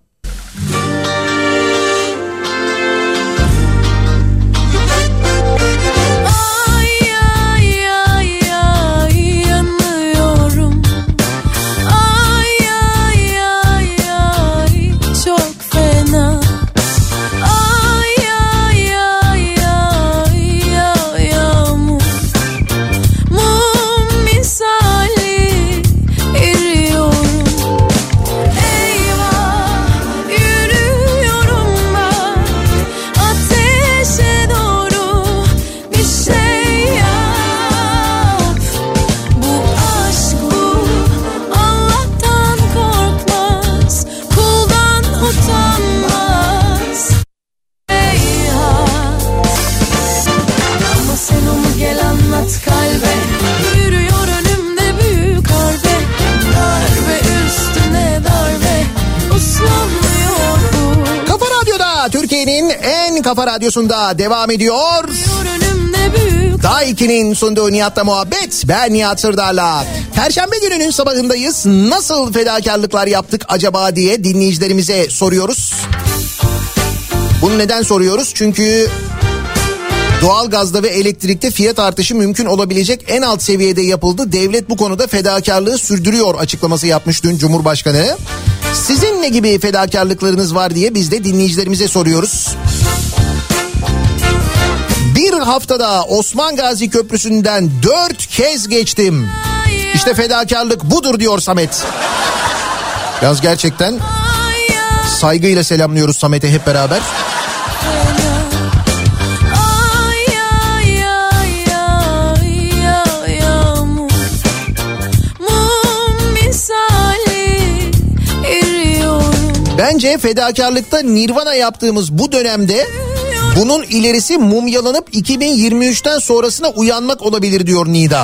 Kafa Radyosu'nda devam ediyor. Daha ikinin sunduğu Nihat'la muhabbet. Ben Nihat Sırdar'la. Perşembe gününün sabahındayız. Nasıl fedakarlıklar yaptık acaba diye dinleyicilerimize soruyoruz. Bunu neden soruyoruz? Çünkü doğalgazda ve elektrikte fiyat artışı mümkün olabilecek en alt seviyede yapıldı. Devlet bu konuda fedakarlığı sürdürüyor açıklaması yapmış dün Cumhurbaşkanı. Sizin ne gibi fedakarlıklarınız var diye biz de dinleyicilerimize soruyoruz. Bir haftada Osman Gazi Köprüsü'nden dört kez geçtim. İşte fedakarlık budur diyor Samet. Yalnız gerçekten saygıyla selamlıyoruz Samet'e hep beraber. Bence fedakarlıkta Nirvana yaptığımız bu dönemde bunun ilerisi mumyalanıp iki bin yirmi üçten sonrasına uyanmak olabilir diyor Nida.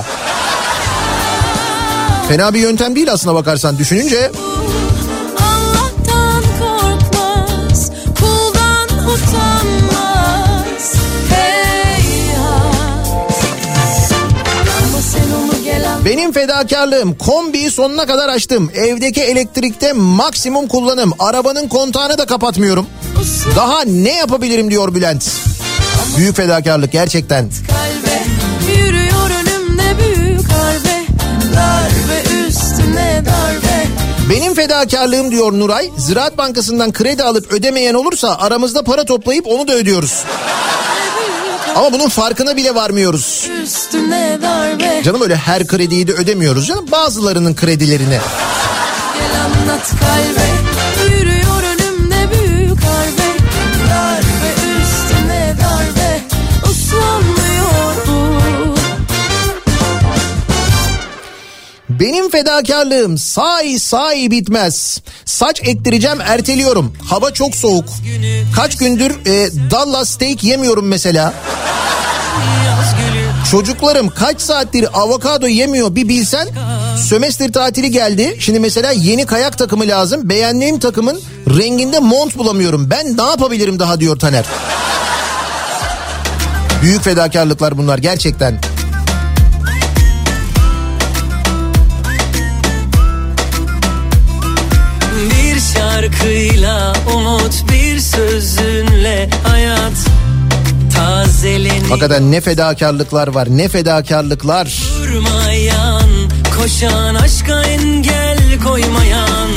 Fena bir yöntem değil aslına bakarsan düşününce. Allah'tan korkmaz, kuldan utanmaz. Hey ya. Ama sen onu gelen Benim fedakarlığım, kombiyi sonuna kadar açtım. Evdeki elektrikte maksimum kullanım. Arabanın kontağını da kapatmıyorum. Daha ne yapabilirim diyor Bülent. Büyük fedakarlık gerçekten. Kalbe yürüyor önümde büyük harbe, darbe üstüne darbe. Benim fedakarlığım diyor Nuray. Ziraat Bankası'ndan kredi alıp ödemeyen olursa aramızda para toplayıp onu da ödüyoruz. Ama bunun farkına bile varmıyoruz. Üstüne darbe. Canım öyle her krediyi de ödemiyoruz canım. Bazılarının kredilerini. Gel anlat kalbe. Yürüyor önümde büyük harbe. Darbe üstüne darbe. Uslanmıyor bu. Benim fedakarlığım sahi sahi bitmez. Saç ektireceğim, erteliyorum. Hava çok soğuk. Kaç gündür e, Dallas steak yemiyorum mesela. Çocuklarım kaç saattir avokado yemiyor bir bilsen. Sömestr tatili geldi. Şimdi mesela yeni kayak takımı lazım. Beğendiğim takımın renginde mont bulamıyorum. Ben ne yapabilirim daha diyor Taner. Büyük fedakarlıklar bunlar gerçekten. Bir şarkıyla umut, bir sözünle hayat tazelenir. Hakikaten ne fedakarlıklar var, ne fedakarlıklar. Durmayan, koşan, aşka engel koymayan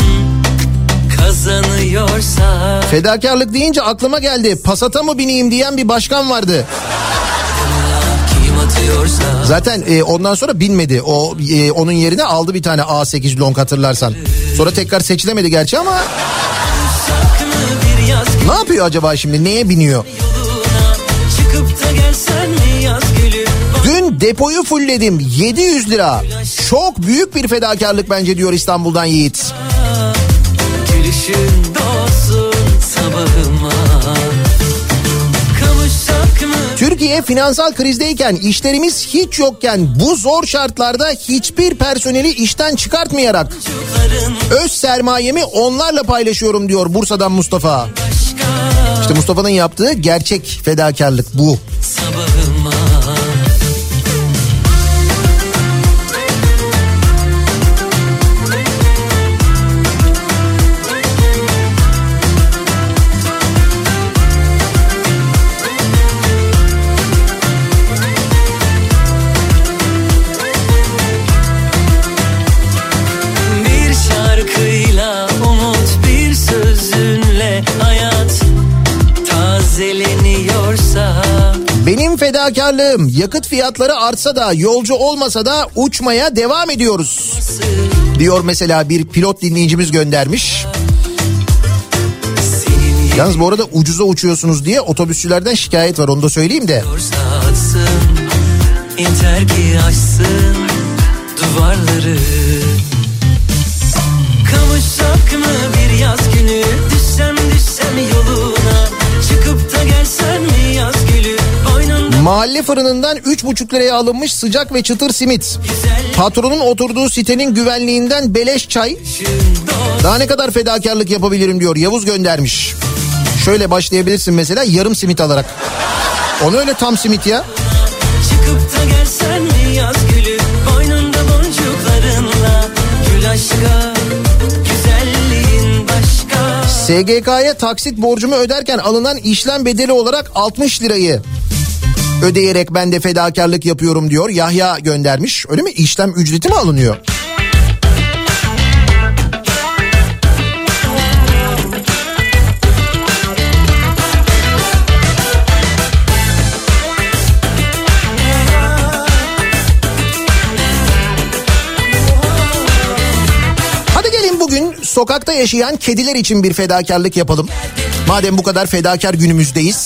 kazanıyorsa. Fedakarlık deyince aklıma geldi. Passat'a mı bineyim diyen bir başkan vardı. Zaten e, ondan sonra binmedi. O e, onun yerine aldı bir tane A sekiz long hatırlarsan. Sonra tekrar seçilemedi gerçi ama. Ne yapıyor acaba şimdi? Neye biniyor? Dün depoyu fullledim. yedi yüz lira. Çok büyük bir fedakarlık bence diyor İstanbul'dan Yiğit. Gülüşün doğsun sabahıma. Türkiye finansal krizdeyken, işlerimiz hiç yokken bu zor şartlarda hiçbir personeli işten çıkartmayarak öz sermayemi onlarla paylaşıyorum diyor Bursa'dan Mustafa. İşte Mustafa'nın yaptığı gerçek fedakarlık bu. Sabahıma. Benim fedakarlığım, yakıt fiyatları artsa da yolcu olmasa da uçmaya devam ediyoruz diyor mesela bir pilot dinleyicimiz göndermiş. Yalnız bu arada ucuza uçuyorsunuz diye otobüsçülerden şikayet var, onu da söyleyeyim de. Yeter ki aşsın duvarları. Kavuşsak mı bir yaz günü, düşsem düşsem yoluna, çıkıp da gelsen mi yaz gülü. Mahalle fırınından üç buçuk liraya alınmış sıcak ve çıtır simit. Patronun oturduğu sitenin güvenliğinden beleş çay. Daha ne kadar fedakarlık yapabilirim diyor Yavuz göndermiş. Şöyle başlayabilirsin mesela, yarım simit alarak. Onu öyle tam simit ya. Çıkıp da gelsen mi yaz gülü, boynunda boncuklarınla, gül aşka, güzelliğin başka. S G K'ya taksit borcumu öderken alınan işlem bedeli olarak altmış lirayı ödeyerek ben de fedakarlık yapıyorum diyor Yahya göndermiş. Öyle mi? İşlem ücreti mi alınıyor? Hadi gelin bugün sokakta yaşayan kediler için bir fedakarlık yapalım. Madem bu kadar fedakar günümüzdeyiz.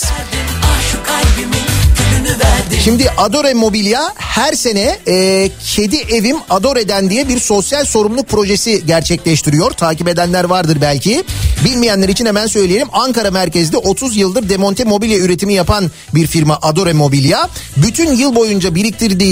Şimdi Adore Mobilya her sene e, Kedi Evim Adore'den diye bir sosyal sorumluluk projesi gerçekleştiriyor. Takip edenler vardır belki. Bilmeyenler için hemen söyleyelim. Ankara merkezli otuz yıldır demonte mobilya üretimi yapan bir firma Adore Mobilya. Bütün yıl boyunca biriktirdiği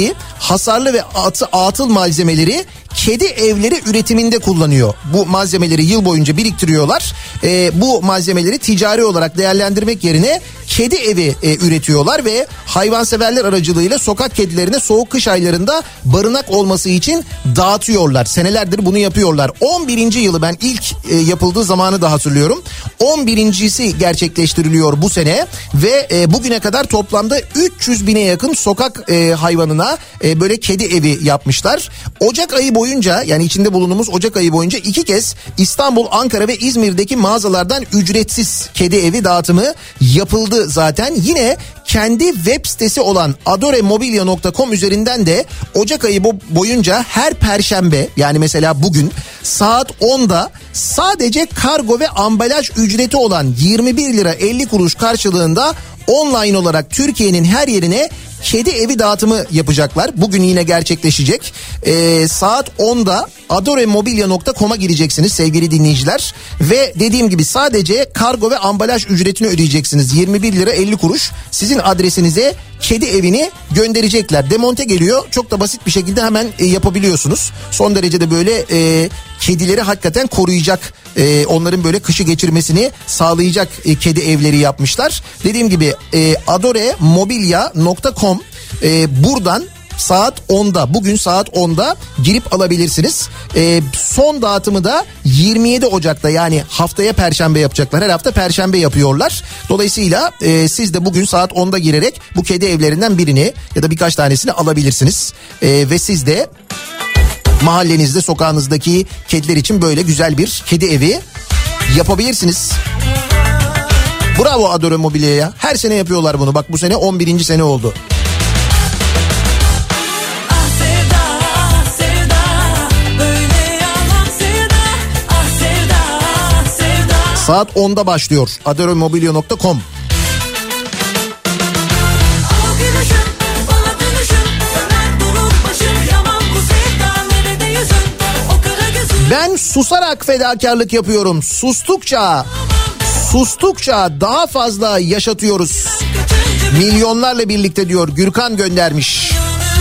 hasarlı ve atı, atıl malzemeleri kedi evleri üretiminde kullanıyor. Bu malzemeleri yıl boyunca biriktiriyorlar. E, bu malzemeleri ticari olarak değerlendirmek yerine kedi evi e, üretiyorlar ve hayvanseverler aracılığıyla sokak kedilerine soğuk kış aylarında barınak olması için dağıtıyorlar. Senelerdir bunu yapıyorlar. on birinci yılı ben ilk e, yapıldığı zamanı da hatırlıyorum. on birincisi gerçekleştiriliyor bu sene ve e, bugüne kadar toplamda üç yüz bine yakın sokak e, hayvanına e, böyle kedi evi yapmışlar. Ocak ayı boyunca, yani içinde bulunduğumuz Ocak ayı boyunca iki kez İstanbul, Ankara ve İzmir'deki mağazalardan ücretsiz kedi evi dağıtımı yapıldı zaten. Yine kendi web sitesi olan adoremobilya nokta com üzerinden de Ocak ayı boyunca her perşembe, yani mesela bugün saat onda sadece kargo ve ambalaj ücreti olan yirmi bir lira elli kuruş karşılığında online olarak Türkiye'nin her yerine kedi evi dağıtımı yapacaklar. Bugün yine gerçekleşecek. Ee, saat onda adoremobilya nokta com'a gireceksiniz sevgili dinleyiciler. Ve dediğim gibi sadece kargo ve ambalaj ücretini ödeyeceksiniz. yirmi bir lira elli kuruş sizin adresinize kedi evini gönderecekler. Demonte geliyor. Çok da basit bir şekilde hemen e, yapabiliyorsunuz. Son derece de böyle e, kedileri hakikaten koruyacak, e, onların böyle kışı geçirmesini sağlayacak e, kedi evleri yapmışlar. Dediğim gibi e, adoremobilya nokta com e, buradan saat onda, bugün saat onda girip alabilirsiniz. Ee, son dağıtımı da yirmi yedi Ocak'ta, yani haftaya perşembe yapacaklar. Her hafta perşembe yapıyorlar. Dolayısıyla e, siz de bugün saat onda girerek bu kedi evlerinden birini ya da birkaç tanesini alabilirsiniz. E, ve siz de mahallenizde, sokağınızdaki kediler için böyle güzel bir kedi evi yapabilirsiniz. Bravo Adore Mobilya'ya. Her sene yapıyorlar bunu. Bak bu sene on birinci sene oldu. Saat onda başlıyor. adoremobilya nokta com. Ben susarak fedakarlık yapıyorum. Sustukça, sustukça daha fazla yaşatıyoruz. Milyonlarla birlikte diyor, Gürkan göndermiş.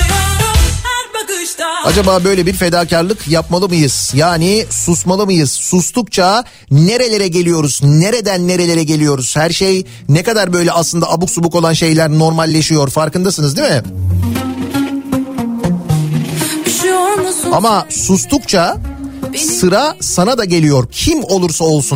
Acaba böyle bir fedakarlık yapmalı mıyız? Yani susmalı mıyız? Sustukça nerelere geliyoruz? Nereden nerelere geliyoruz? Her şey ne kadar böyle aslında abuk subuk olan şeyler normalleşiyor. Farkındasınız değil mi? Ama sustukça sıra sana da geliyor. Kim olursa olsun.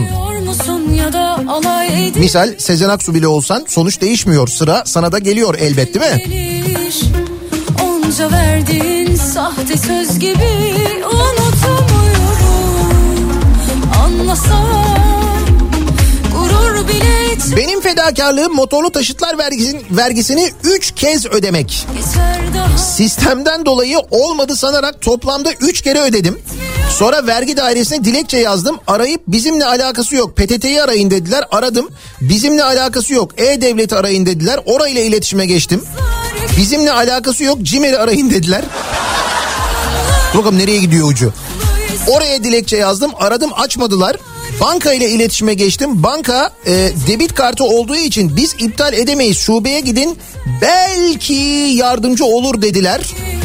Misal Sezen Aksu bile olsan sonuç değişmiyor. Sıra sana da geliyor elbet, değil mi? Onca verdiğin sahte söz gibi unutamıyorum. Anlasam gurur bile için... Benim fedakarlığım motorlu taşıtlar vergisini, vergisini üç kez ödemek. Sistemden dolayı olmadı sanarak toplamda üç kere ödedim. Sonra vergi dairesine dilekçe yazdım. Arayıp bizimle alakası yok, P T T'yi arayın dediler. Aradım. Bizimle alakası yok, E-Devlet'i arayın dediler. Orayla iletişime geçtim. Bizimle alakası yok, CİMER'i arayın dediler. Bakalım nereye gidiyor ucu. Oraya dilekçe yazdım, aradım, açmadılar. Banka ile iletişime geçtim. Banka e, debit kartı olduğu için biz iptal edemeyiz, şubeye gidin belki yardımcı olur dediler.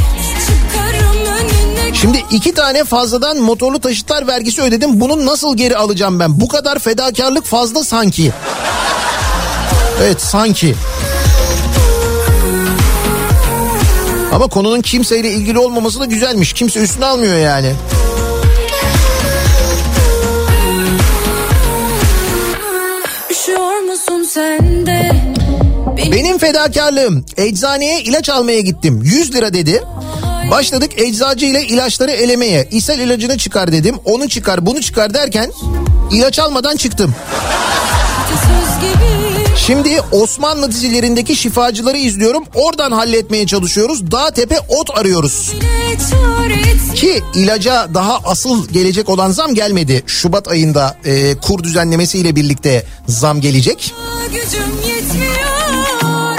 Şimdi iki tane fazladan motorlu taşıtlar vergisi ödedim. Bunu nasıl geri alacağım ben? Bu kadar fedakarlık fazla sanki. Evet, sanki. Ama konunun kimseyle ilgili olmaması da güzelmiş. Kimse üstüne almıyor yani. Üşüyor musun sen de? Benim fedakarlığım, eczaneye ilaç almaya gittim. yüz lira dedi. Başladık eczacı ile ilaçları elemeye. İshal ilacını çıkar dedim. Onu çıkar, bunu çıkar derken ilaç almadan çıktım. Şimdi Osmanlı dizilerindeki şifacıları izliyorum. Oradan halletmeye çalışıyoruz. Dağ tepe ot arıyoruz. Ki ilaca daha asıl gelecek olan zam gelmedi. Şubat ayında e, kur düzenlemesiyle birlikte zam gelecek. Gücüm yetmiyor,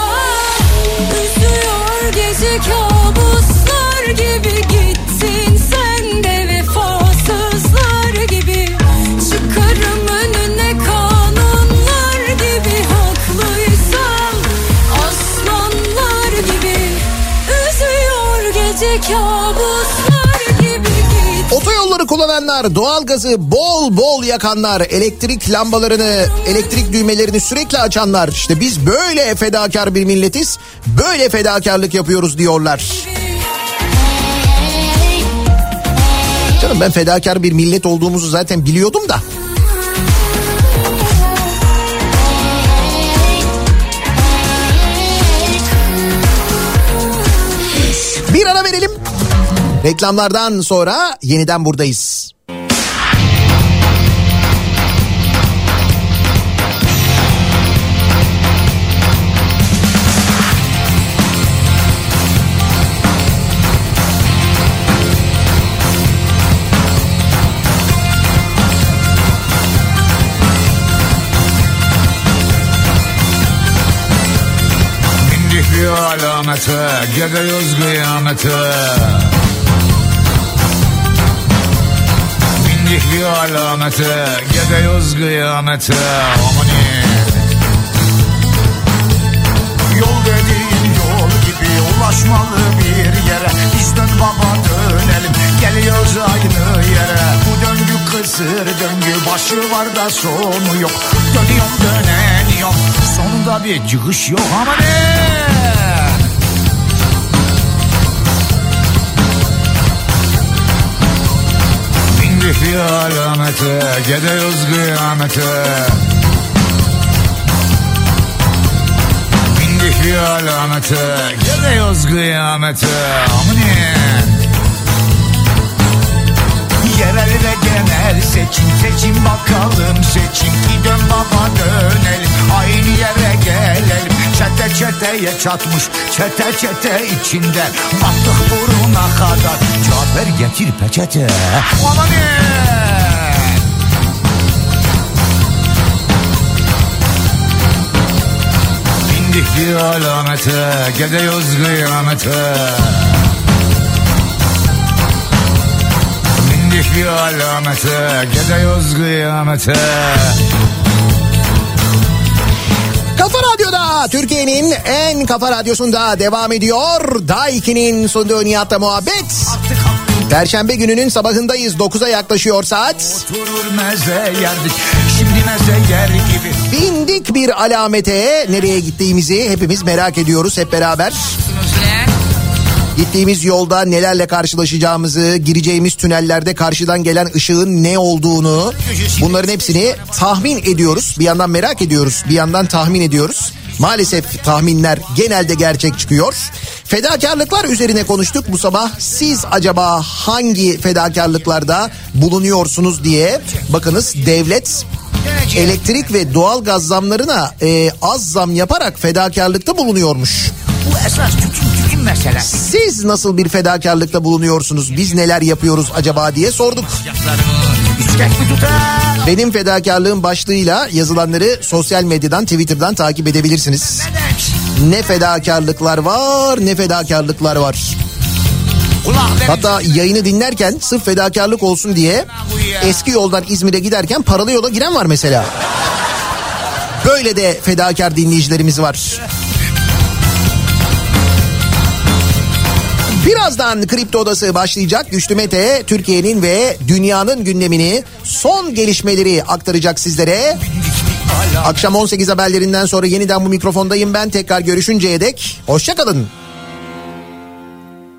üzüyor gece kabuslar gibi gittin sen de vefasızlar gibi. Çıkarım önüne kanunlar gibi, haklıysam aslanlar gibi. Üzüyor gece kabuslar gibi git. Otoyolları kullananlar, doğalgazı bol bol yakanlar, elektrik lambalarını, elektrik düğmelerini sürekli açanlar, işte biz böyle fedakar bir milletiz, böyle fedakarlık yapıyoruz diyorlar. Canım ben fedakar bir millet olduğumuzu zaten biliyordum da. Bir ara verelim. Reklamlardan sonra yeniden buradayız. Bir alamete gidiyoruz kıyamete. Bindik bir alamete gidiyoruz kıyamete. Amanin. Yol dediğin yol gibi ulaşmalı bir yere. Biz dön baba dönelim, geliyoruz aynı yere. Bu döngü kısır döngü, başı var da sonu yok. Dönüyorum döneniyorum, sonunda bir çıkış yok. Amanin. Bir alamete gidiyoruz kıyamete. Bindik bir alamete gidiyoruz kıyamete. Amanin. Yerel ve genel seçim seçim bakalım seçim. Ki dön baba dönelim, aynı yere gelelim. Çete çeteye çatmış, çete çete içinde. Battık buruna kadar, Cafer getir peçete. Amanin. Bindik bir alamete, gidiyoruz kıyamete. Bindik bir alamete, gidiyoruz kıyamete. Kafa Radyo'da, Türkiye'nin en kafa radyosunda devam ediyor. Daiki'nin sunduğu Nihat'la muhabbet. Perşembe gününün sabahındayız. dokuza yaklaşıyor saat. Oturur meze yerdik, şimdi meze yer gibi. Bindik bir alamete, nereye gittiğimizi hepimiz merak ediyoruz hep beraber. Gittiğimiz yolda nelerle karşılaşacağımızı, gireceğimiz tünellerde karşıdan gelen ışığın ne olduğunu, bunların hepsini tahmin ediyoruz. Bir yandan merak ediyoruz, bir yandan tahmin ediyoruz. Maalesef tahminler genelde gerçek çıkıyor. Fedakarlıklar üzerine konuştuk bu sabah. Siz acaba hangi fedakarlıklarda bulunuyorsunuz diye. Bakınız, devlet elektrik ve doğalgaz zamlarına e, az zam yaparak fedakarlıkta bulunuyormuş. Bu esas tütün tütün mesele. Siz nasıl bir fedakarlıkta bulunuyorsunuz? Biz neler yapıyoruz acaba diye sorduk. Benim fedakarlığım başlığıyla yazılanları sosyal medyadan, Twitter'dan takip edebilirsiniz. Ne fedakarlıklar var, ne fedakarlıklar var. Hatta yayını dinlerken sırf fedakarlık olsun diye eski yoldan İzmir'e giderken paralı yola giren var mesela. Böyle de fedakar dinleyicilerimiz var. Birazdan Kripto Odası başlayacak. Güçlü Mete Türkiye'nin ve dünyanın gündemini, son gelişmeleri aktaracak sizlere. Akşam on sekiz haberlerinden sonra yeniden bu mikrofondayım ben. Tekrar görüşünceye dek hoşça kalın.